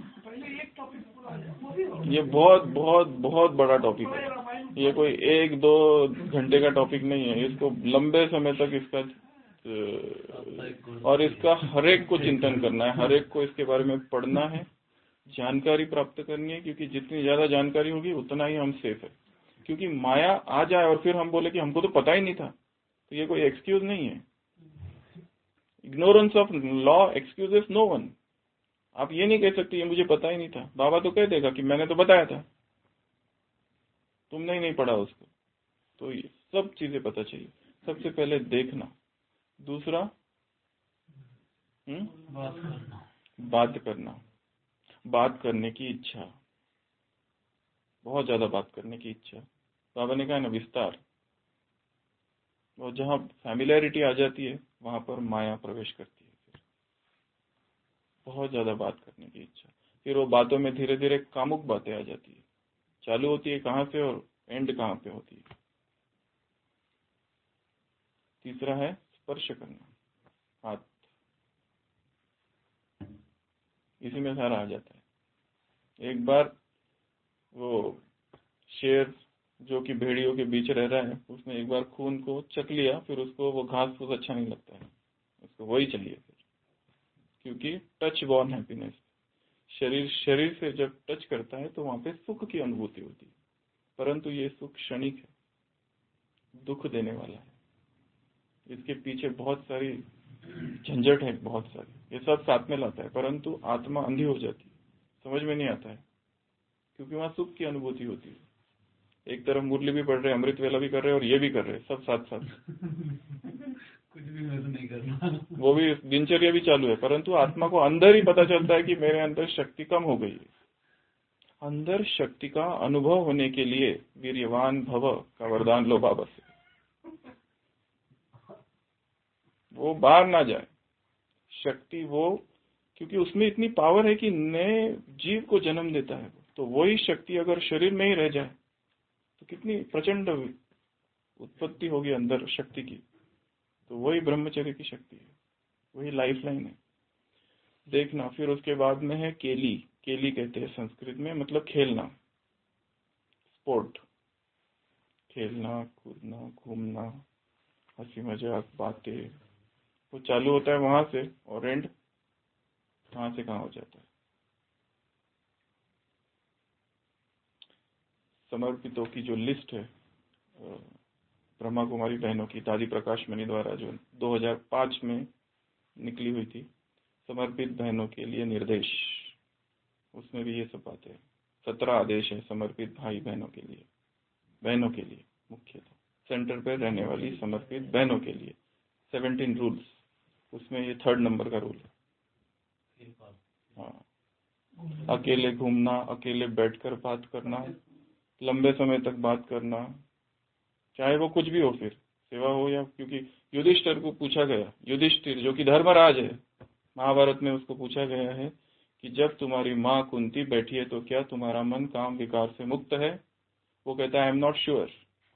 ये बहुत बहुत बहुत बड़ा टॉपिक है। ये कोई एक दो घंटे का टॉपिक नहीं है, इसको लंबे समय तक इसका और इसका हर एक को चिंतन करना है, हर एक को इसके बारे में पढ़ना है, जानकारी प्राप्त करनी है। क्योंकि जितनी ज्यादा जानकारी होगी उतना ही हम सेफ है। क्योंकि माया आ जाए और फिर हम बोले कि हमको तो पता ही नहीं था, तो ये कोई एक्सक्यूज नहीं है। Ignorance of law excuses no one. आप ये नहीं कह सकते ये मुझे पता ही नहीं था। बाबा तो कह देगा कि मैंने तो बताया था, तुमने ही नहीं पढ़ा उसको। तो ये सब चीजें पता चाहिए। सबसे पहले देखना, दूसरा हम्म बात करना, बात करना, बात करने की इच्छा, बहुत ज्यादा बात करने की इच्छा। बाबा ने कहा ना विस्तार, और जहाँ फैमिलियरिटी आ जाती है वहां पर माया प्रवेश करती है। फिर बहुत ज्यादा बात करने की इच्छा, फिर वो बातों में धीरे धीरे कामुक बातें आ जाती है। चालू होती है कहाँ से और एंड कहाँ पे होती है। तीसरा है स्पर्श करना, हाथ, इसी में सारा आ जाता है। एक बार वो शेर जो कि भेड़ियों के बीच रह रहा है, उसने एक बार खून को चख लिया, फिर उसको वो घास फूस अच्छा नहीं लगता है, उसको वही चाहिए फिर, क्योंकि टच बॉर्न हैप्पीनेस, शरीर शरीर से जब टच करता है तो वहां पे सुख की अनुभूति होती है, परंतु ये सुख क्षणिक है, दुख देने वाला है, इसके पीछे बहुत सारी झंझट है, बहुत सारी, ये सब साथ में लाता है, परंतु आत्मा अंधी हो जाती है, समझ में नहीं आता है, क्योंकि वहां सुख की अनुभूति होती है। एक तरफ मुरली भी पढ़ रहे, अमृत वेला भी कर रहे और ये भी कर रहे, सब साथ साथ कुछ भी मैं तो नहीं करना, वो भी दिनचर्या भी चालू है, परंतु आत्मा को अंदर ही पता चलता है कि मेरे अंदर शक्ति कम हो गई है। अंदर शक्ति का अनुभव होने के लिए वीर्यवान भव का वरदान लो बाबा से, वो बाहर ना जाए शक्ति, वो क्योंकि उसमें इतनी पावर है कि नए जीव को जन्म देता है, तो वही शक्ति अगर शरीर में ही रह जाए तो कितनी प्रचंड उत्पत्ति होगी अंदर शक्ति की, तो वही ब्रह्मचर्य की शक्ति है, वही लाइफ लाइन है। देखना, फिर उसके बाद में है केली, केली कहते हैं संस्कृत में, मतलब खेलना, स्पोर्ट, खेलना कूदना घूमना हंसी मजाक बातें, वो चालू होता है वहां से और एंड कहां से कहां हो जाता है। समर्पितों की जो लिस्ट है ब्रह्मा कुमारी बहनों की, दादी प्रकाश मणि द्वारा जो दो हज़ार पाँच में निकली हुई थी, समर्पित बहनों के लिए निर्देश, उसमें भी ये सब बातें हैं। सत्रह आदेश है समर्पित भाई बहनों के लिए, बहनों के लिए मुख्यतः सेंटर पर रहने वाली समर्पित बहनों के लिए सेवनटीन रूल्स, उसमें ये थर्ड नंबर का रूल है। हाँ, अकेले घूमना, अकेले बैठकर बात करना, लंबे समय तक बात करना, चाहे वो कुछ भी हो, फिर सेवा हो या, क्योंकि युधिष्ठिर को पूछा गया, युधिष्ठिर जो कि धर्मराज है, महाभारत में उसको पूछा गया है कि जब तुम्हारी माँ कुंती बैठी है तो क्या तुम्हारा मन काम विकार से मुक्त है? वो कहता है आई एम नॉट श्योर।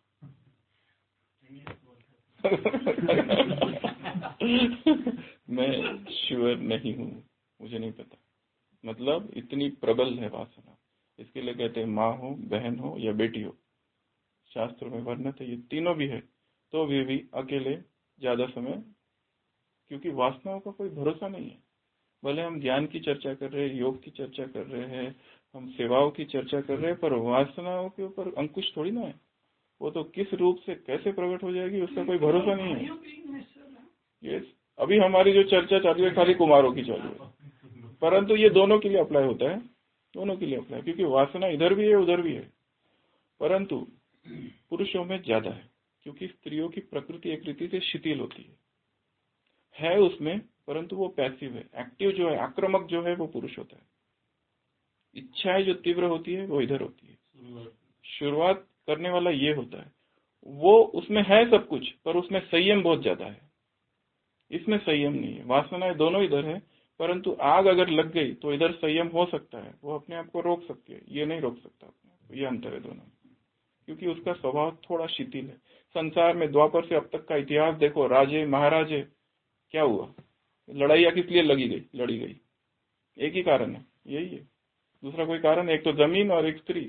मैं श्योर नहीं हूँ, मुझे नहीं पता, मतलब इतनी प्रबल है वासना। इसके लिए कहते हैं माँ हो, बहन हो या बेटी हो, शास्त्रों में वर्णित है, ये तीनों भी है, तो भी, भी अकेले ज्यादा समय, क्योंकि वासनाओं का कोई भरोसा नहीं है। भले हम ज्ञान की चर्चा कर रहे हैं, योग की चर्चा कर रहे हैं, हम सेवाओं की चर्चा कर रहे हैं, पर वासनाओं के ऊपर अंकुश थोड़ी ना है, वो तो किस रूप से कैसे प्रकट हो जाएगी उसका कोई भरोसा नहीं है। ये अभी हमारी जो चर्चा चालू है खाली कुमारों की चालू है, परंतु ये दोनों के लिए अप्लाई होता है, दोनों के लिए अप्लाई, क्योंकि वासना इधर भी है उधर भी है, परंतु पुरुषों में ज्यादा है, क्योंकि स्त्रियों की प्रकृति एक रीति से शिथिल होती है है उसमें, परंतु वो पैसिव है। एक्टिव जो है, आक्रामक जो है, वो पुरुष होता है। इच्छाएं जो तीव्र होती है वो इधर होती है। शुरुआत करने वाला ये होता है, वो उसमें है सब कुछ, पर उसमें संयम बहुत ज्यादा है, इसमें संयम नहीं है। वासनाएं दोनों इधर है, परंतु आग अगर लग गई तो इधर संयम हो सकता है, वो अपने आप को रोक सकती है, ये नहीं रोक सकता अपने आप को। ये अंतर है दोनों, क्योंकि उसका स्वभाव थोड़ा शिथिल है। संसार में द्वापर से अब तक का इतिहास देखो, राजे महाराजे, क्या हुआ? लड़ाइया किस लिए लगी गई, लड़ी गई? एक ही कारण है, यही है, दूसरा कोई कारण? एक तो जमीन और एक स्त्री।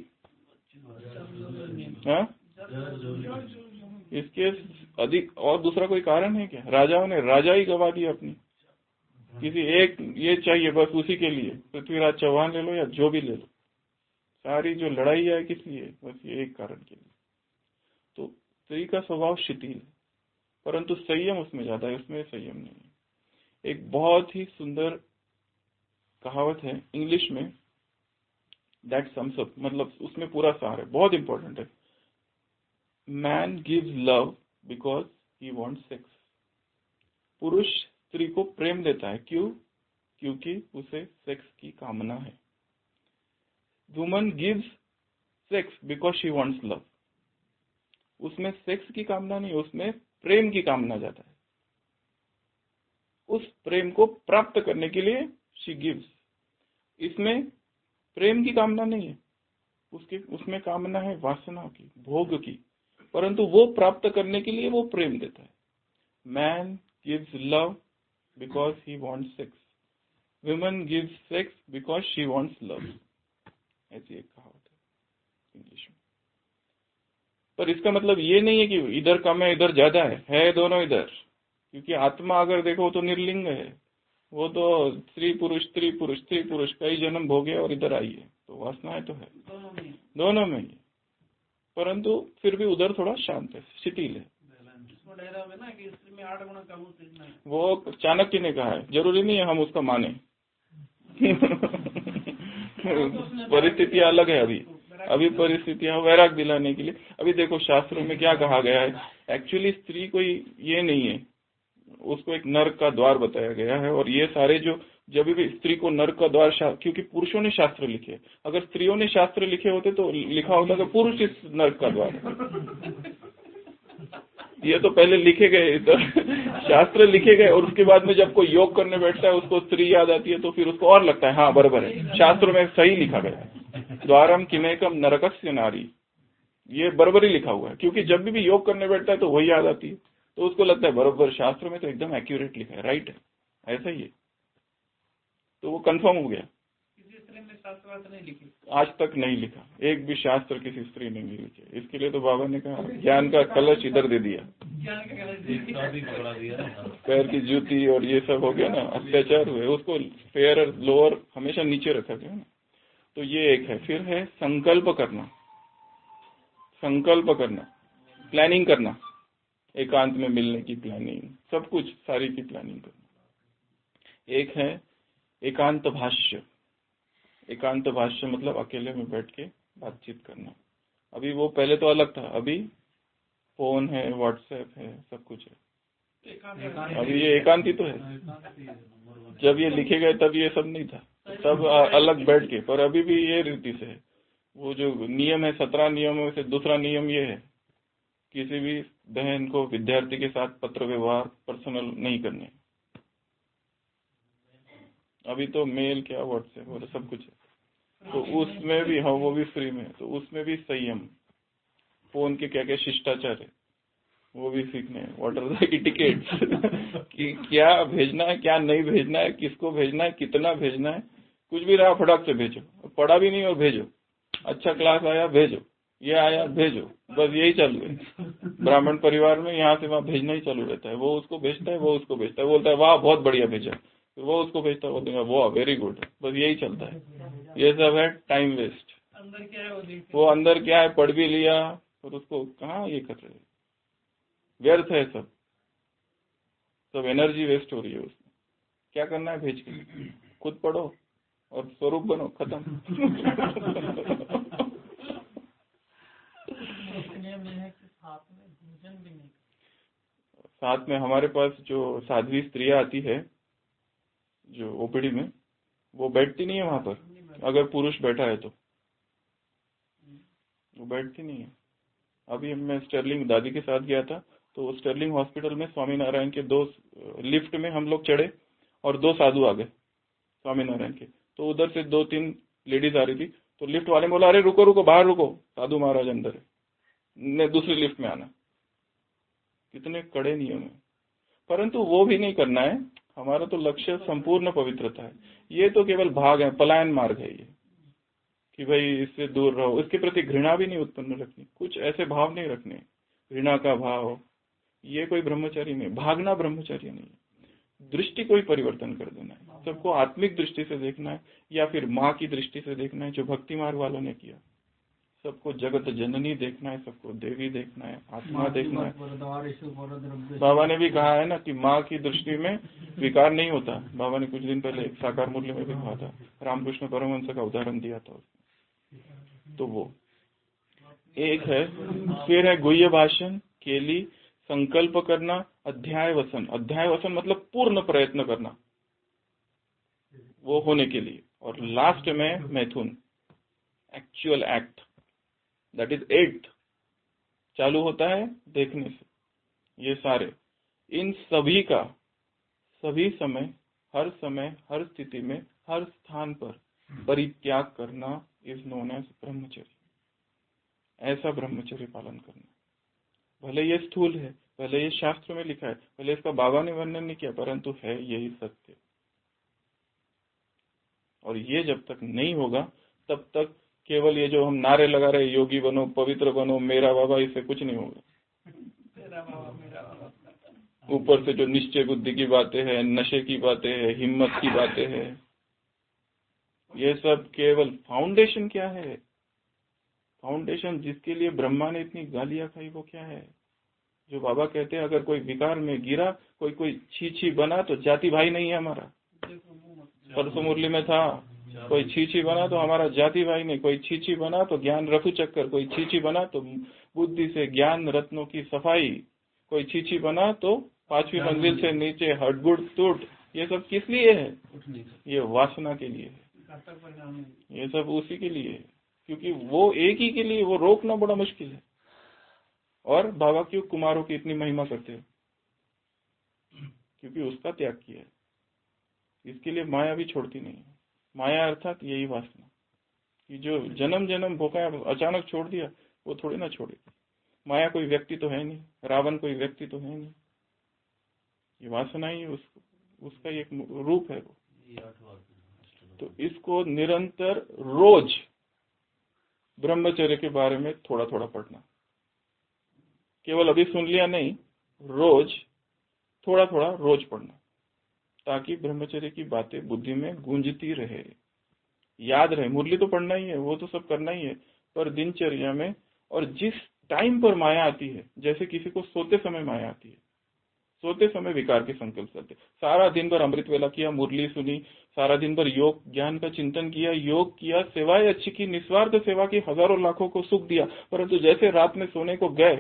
हाँ, इसके अधिक और दूसरा कोई कारण है क्या? राजाओं ने राजा ही गवा दी अपनी, किसी एक ये चाहिए बस उसी के लिए, पृथ्वीराज चौहान ले लो या जो भी ले लो, सारी जो लड़ाई है किस लिए? बस ये एक कारण के लिए। तो स्त्री का स्वभाव शिथिल, परंतु संयम उसमें ज्यादा है, उसमें संयम नहीं है। एक बहुत ही सुंदर कहावत है इंग्लिश में, दैट सम्स अप, मतलब उसमें पूरा सार है, बहुत इंपॉर्टेंट है। Man gives love because he wants sex. पुरुष स्त्री को प्रेम देता है, क्यों? क्योंकि उसे सेक्स की कामना है। Woman gives sex because she wants love. उसमें सेक्स की कामना नहीं, उसमें प्रेम की कामना जाता है। उस प्रेम को प्राप्त करने के लिए शी गिव्स। इसमें प्रेम की कामना नहीं है, उसके उसमें कामना है वासना की, भोग की, परंतु वो प्राप्त करने के लिए वो प्रेम देता है। Man gives love because he wants sex, woman gives sex because she wants love. ऐसी एक कहावत है। इंग्लिश में। पर इसका मतलब ये नहीं है कि इधर कम है इधर ज्यादा है, है दोनों इधर। क्योंकि आत्मा अगर देखो तो निर्लिंग है, वो तो स्त्री पुरुष स्त्री पुरुष स्त्री पुरुष कई जन्म भोगे और इधर आई है, तो वासनाएं तो है दोनों में ही, परंतु फिर भी उधर थोड़ा शांत है, शिथिल है। वो चाणक्य ने कहा है, जरूरी नहीं है हम उसका माने। परिस्थितियां अलग है अभी अभी परिस्थितियां वैराग दिलाने के लिए। अभी देखो शास्त्रों में क्या कहा गया है, एक्चुअली स्त्री कोई ये नहीं है, उसको एक नरक का द्वार बताया गया है। और ये सारे जो जब भी स्त्री को नरक का द्वार, क्योंकि पुरुषों ने शास्त्र लिखे, अगर स्त्रियों ने शास्त्र लिखे होते तो लिखा होता कि पुरुष इस नरक का द्वार है। ये तो पहले लिखे गए, तो शास्त्र लिखे गए और उसके बाद में जब कोई योग करने बैठता है उसको स्त्री याद आती है तो फिर उसको और लगता है हाँ बराबर है, शास्त्र में सही लिखा गया है, द्वारम किमेकम नरकस्य नारी, ये बराबर ही लिखा हुआ है। क्योंकि जब भी योग करने बैठता है तो वही याद आती है, तो उसको लगता है बराबर शास्त्र में तो एकदम एक्यूरेट लिखा है, राइट है, ऐसा ही है, तो वो कंफर्म हो गया। शास्त्र नहीं लिखे, आज तक नहीं लिखा, एक भी शास्त्र किसी स्त्री ने नहीं लिखे। इसके लिए तो बाबा ने कहा ज्ञान का कलश इधर दे दिया, पैर की जूती और ये सब हो गया ना, अत्याचार हुए, उसको फेयर लोअर हमेशा नीचे रखा गया ना। तो ये एक है। फिर है संकल्प करना, संकल्प करना, प्लानिंग करना, एकांत में मिलने की प्लानिंग, सब कुछ सारी की प्लानिंग करना। एक है एकांत भाष्य, एकांत भाष्य मतलब अकेले में बैठ के बातचीत करना। अभी वो पहले तो अलग था, अभी फोन है, व्हाट्सएप है, सब कुछ है। अभी ये एकांती तो है, जब ये लिखे गए तब ये सब नहीं था, तब अलग बैठ के, पर अभी भी ये रीति से है। वो जो नियम है, सत्रह नियमों से दूसरा नियम ये है, किसी भी बहन को विद्यार्थी के साथ पत्र व्यवहार पर्सनल नहीं करने। अभी तो मेल क्या व्हाट्सएप और सब कुछ है, तो उसमें भी हाँ वो भी फ्री में, तो उसमें भी संयम, फोन के क्या क्या शिष्टाचार है वो भी सीखने हैं। व्हाट आर द इटिकेट्स कि क्या भेजना है क्या नहीं भेजना है, किसको भेजना है, कितना भेजना है, कुछ भी रहा फटाक से भेजो, पढ़ा भी नहीं और भेजो, अच्छा क्लास आया भेजो, ये आया भेजो, बस यही चालू है ब्राह्मण परिवार में। यहाँ से वहाँ भेजना ही चालू रहता है, वो उसको भेजता है, वो उसको भेजता है, बोलता है वाह बहुत बढ़िया भेजा, फिर वो उसको भेजता है, बोलते हैं वो वेरी गुड, बस यही चलता है। ये सब है टाइम वेस्ट। अंदर क्या है वो अंदर क्या है, पढ़ भी लिया और उसको कहाँ ये कर रहे, व्यर्थ है सब, सब एनर्जी वेस्ट हो रही है उसमें। क्या करना है, भेज के खुद पढ़ो और स्वरूप बनो, खत्म। साथ में हमारे पास जो साध्वी स्त्रियां आती है जो ओपीडी में, वो बैठती नहीं है वहां पर, अगर पुरुष बैठा है तो वो बैठती नहीं है। अभी मैं स्टर्लिंग दादी के साथ गया था, तो स्टर्लिंग हॉस्पिटल में स्वामीनारायण के दो लिफ्ट में हम लोग चढ़े और दो साधु आ गए स्वामीनारायण के, तो उधर से दो तीन लेडीज आ रही थी, तो लिफ्ट वाले बोला अरे रुको रुको बाहर रुको, साधु महाराज अंदर है, दूसरी लिफ्ट में आना। कितने कड़े नियम है, परंतु वो भी नहीं करना है। हमारा तो लक्ष्य संपूर्ण पवित्रता है। ये तो केवल भाग है, पलायन मार्ग है ये, कि भाई इससे दूर रहो, इसके प्रति घृणा भी नहीं उत्पन्न रखनी, कुछ ऐसे भाव नहीं रखने, घृणा का भाव, ये कोई ब्रह्मचारी नहीं, भागना ब्रह्मचर्य नहीं। दृष्टि को ही परिवर्तन कर देना है, सबको आत्मिक दृष्टि से देखना है या फिर माँ की दृष्टि से देखना है, जो भक्ति मार्ग वालों ने किया। सबको जगत जननी देखना है, सबको देवी देखना है, आत्मा देखना है। बाबा ने भी कहा है ना कि माँ की दृष्टि में विकार नहीं होता। बाबा ने कुछ दिन पहले साकार मूल्य में भी कहा था, रामकृष्ण परमहंस का उदाहरण दिया था उसमें। तो वो एक है। फिर है गुह्य भाषण, केली, संकल्प करना, अध्याय वसन। अध्याय वसन मतलब पूर्ण प्रयत्न करना वो होने के लिए। और लास्ट में मैथुन, actual act, that is it, चालू होता है देखने से। ये सारे, इन सभी का सभी समय, हर समय, हर स्थिति में, हर स्थान पर परित्याग करना इज नोन एज ब्रह्मचर्य। ऐसा ब्रह्मचर्य पालन करना, भले ये स्थूल है, भले ये शास्त्र में लिखा है, भले इसका बाबा ने वर्णन नहीं किया, परंतु है यही सत्य। और ये जब तक नहीं होगा तब तक केवल ये जो हम नारे लगा रहे योगी बनो, पवित्र बनो, मेरा बाबा, इससे कुछ नहीं होगा। ऊपर से जो निश्चय बुद्धि की बातें हैं, नशे की बातें हैं, हिम्मत की बातें हैं, ये सब केवल फाउंडेशन क्या है? फाउंडेशन जिसके लिए ब्रह्मा ने इतनी गालियां खाई वो क्या है? जो बाबा कहते हैं अगर कोई विकार में गिरा, कोई कोई छी छी बना तो जाति भाई नहीं है हमारा। परसों मुरली में था, कोई छी छी बना तो हमारा जाति भाई नहीं, कोई छी छी बना तो ज्ञान रफू चक्कर, कोई छी छी बना तो बुद्धि से ज्ञान रत्नों की सफाई, कोई छी छी बना तो पांचवी मंजिल से नीचे हडगुड़ टूट। ये सब किस लिए है? ये वासना के लिए है, ये सब उसी के लिए है, क्योंकि वो एक ही के लिए, वो रोकना बड़ा मुश्किल है। और बाबा क्यों कुमारों की इतनी महिमा करते हैं? क्योंकि उसका त्याग किया है, इसके लिए माया भी छोड़ती नहीं है। माया अर्थात यही वासना कि जो जन्म जन्म भोका अचानक छोड़ दिया वो थोड़ी ना छोड़ेगी। माया कोई व्यक्ति तो है नहीं, रावण कोई व्यक्ति तो है नहीं, ये वासना ही उस, उसका एक रूप है वो। तो इसको निरंतर रोज ब्रह्मचर्य के बारे में थोड़ा थोड़ा पढ़ना, केवल अभी सुन लिया नहीं, रोज थोड़ा थोड़ा रोज पढ़ना, ताकि ब्रह्मचर्य की बातें बुद्धि में गूंजती रहे, याद रहे। मुरली तो पढ़ना ही है, वो तो सब करना ही है, पर दिनचर्या में और जिस टाइम पर माया आती है, जैसे किसी को सोते समय माया आती है, सोते समय विकार के संकल्प करते, सारा दिन भर अमृत वेला किया, मुरली सुनी, सारा दिन भर योग ज्ञान का चिंतन किया, योग किया, सेवाएं अच्छी की, निस्वार्थ सेवा की, हजारों लाखों को सुख दिया, परंतु जैसे रात में सोने को गए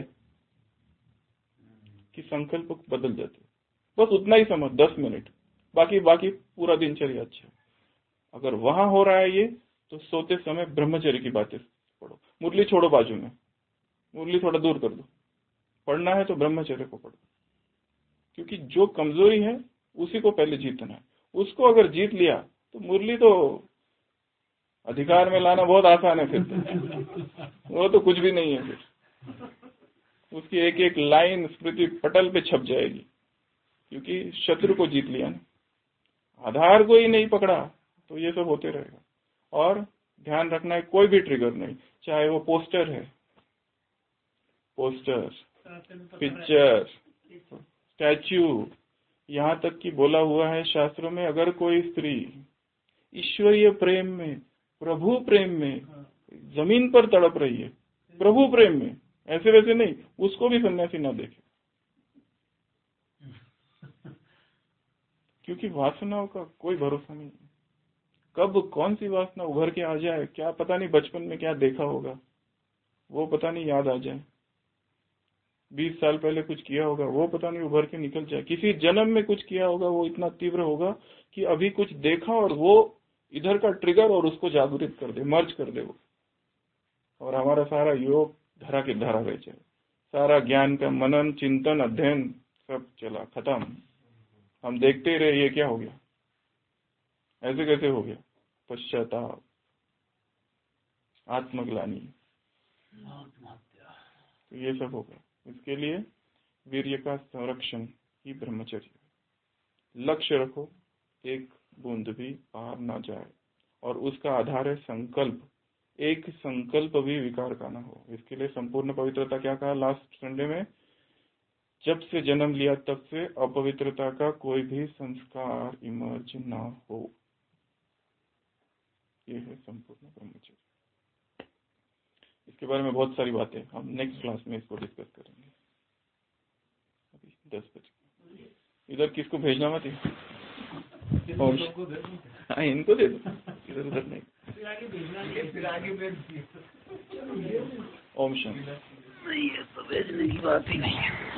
कि संकल्प बदल जाते। बस उतना ही समझ, दस मिनट, बाकी बाकी पूरा दिनचर्या अच्छा। अगर वहां हो रहा है ये, तो सोते समय ब्रह्मचर्य की बातें पढ़ो, मुरली छोड़ो बाजू में, मुरली थोड़ा दूर कर दो, पढ़ना है तो ब्रह्मचर्य को पढ़ो, क्योंकि जो कमजोरी है उसी को पहले जीतना है। उसको अगर जीत लिया तो मुरली तो अधिकार में लाना बहुत आसान है, फिर तो वो तो कुछ भी नहीं है, फिर उसकी एक एक लाइन स्मृति पटल पे छप जाएगी, क्योंकि शत्रु को जीत लिया ना, आधार को ही नहीं पकड़ा तो ये सब होते रहेगा। और ध्यान रखना है, कोई भी ट्रिगर नहीं, चाहे वो पोस्टर है, पोस्टर, पिक्चर, स्टैच्यू, यहाँ तक कि बोला हुआ है शास्त्रों में, अगर कोई स्त्री ईश्वरीय प्रेम में, प्रभु प्रेम में जमीन पर तड़प रही है, प्रभु प्रेम में, ऐसे वैसे नहीं, उसको भी सन्यासी ना देखे, क्योंकि वासनाओं का कोई भरोसा नहीं, कब कौन सी वासना उभर के आ जाए, क्या पता नहीं, बचपन में क्या देखा होगा वो पता नहीं याद आ जाए, बीस साल पहले कुछ किया होगा वो पता नहीं उभर के निकल जाए, किसी जन्म में कुछ किया होगा वो इतना तीव्र होगा कि अभी कुछ देखा और वो इधर का ट्रिगर और उसको जागृत कर दे, मर्ज कर दे वो, और हमारा सारा योग धरा के धरा रह जाए, सारा ज्ञान का मनन चिंतन अध्ययन सब चला खत्म, हम देखते ही रहे ये क्या हो गया, ऐसे कैसे हो गया, पश्चाताप, आत्मग्लानि, तो ये सब होगा। इसके लिए वीर्य का संरक्षण ही ब्रह्मचर्य, लक्ष्य रखो, एक बूंद भी बाहर ना जाए, और उसका आधार है संकल्प, एक संकल्प भी विकार का ना हो। इसके लिए संपूर्ण पवित्रता क्या कहा लास्ट संडे में, जब से जन्म लिया तब से अपवित्रता का कोई भी संस्कार इमर्ज ना हो, ये है संपूर्ण ब्रह्मचर्य। इसके बारे में बहुत सारी बातें हम नेक्स्ट क्लास में इसको डिस्कस करेंगे। अभी दस बजे इधर किसको भेजना मत, हाँ इनको दे दो, इधर उधर नहीं, फिर आगे भेज। ओम शांति। नहीं ये तो भेजने की बात ही नहीं है।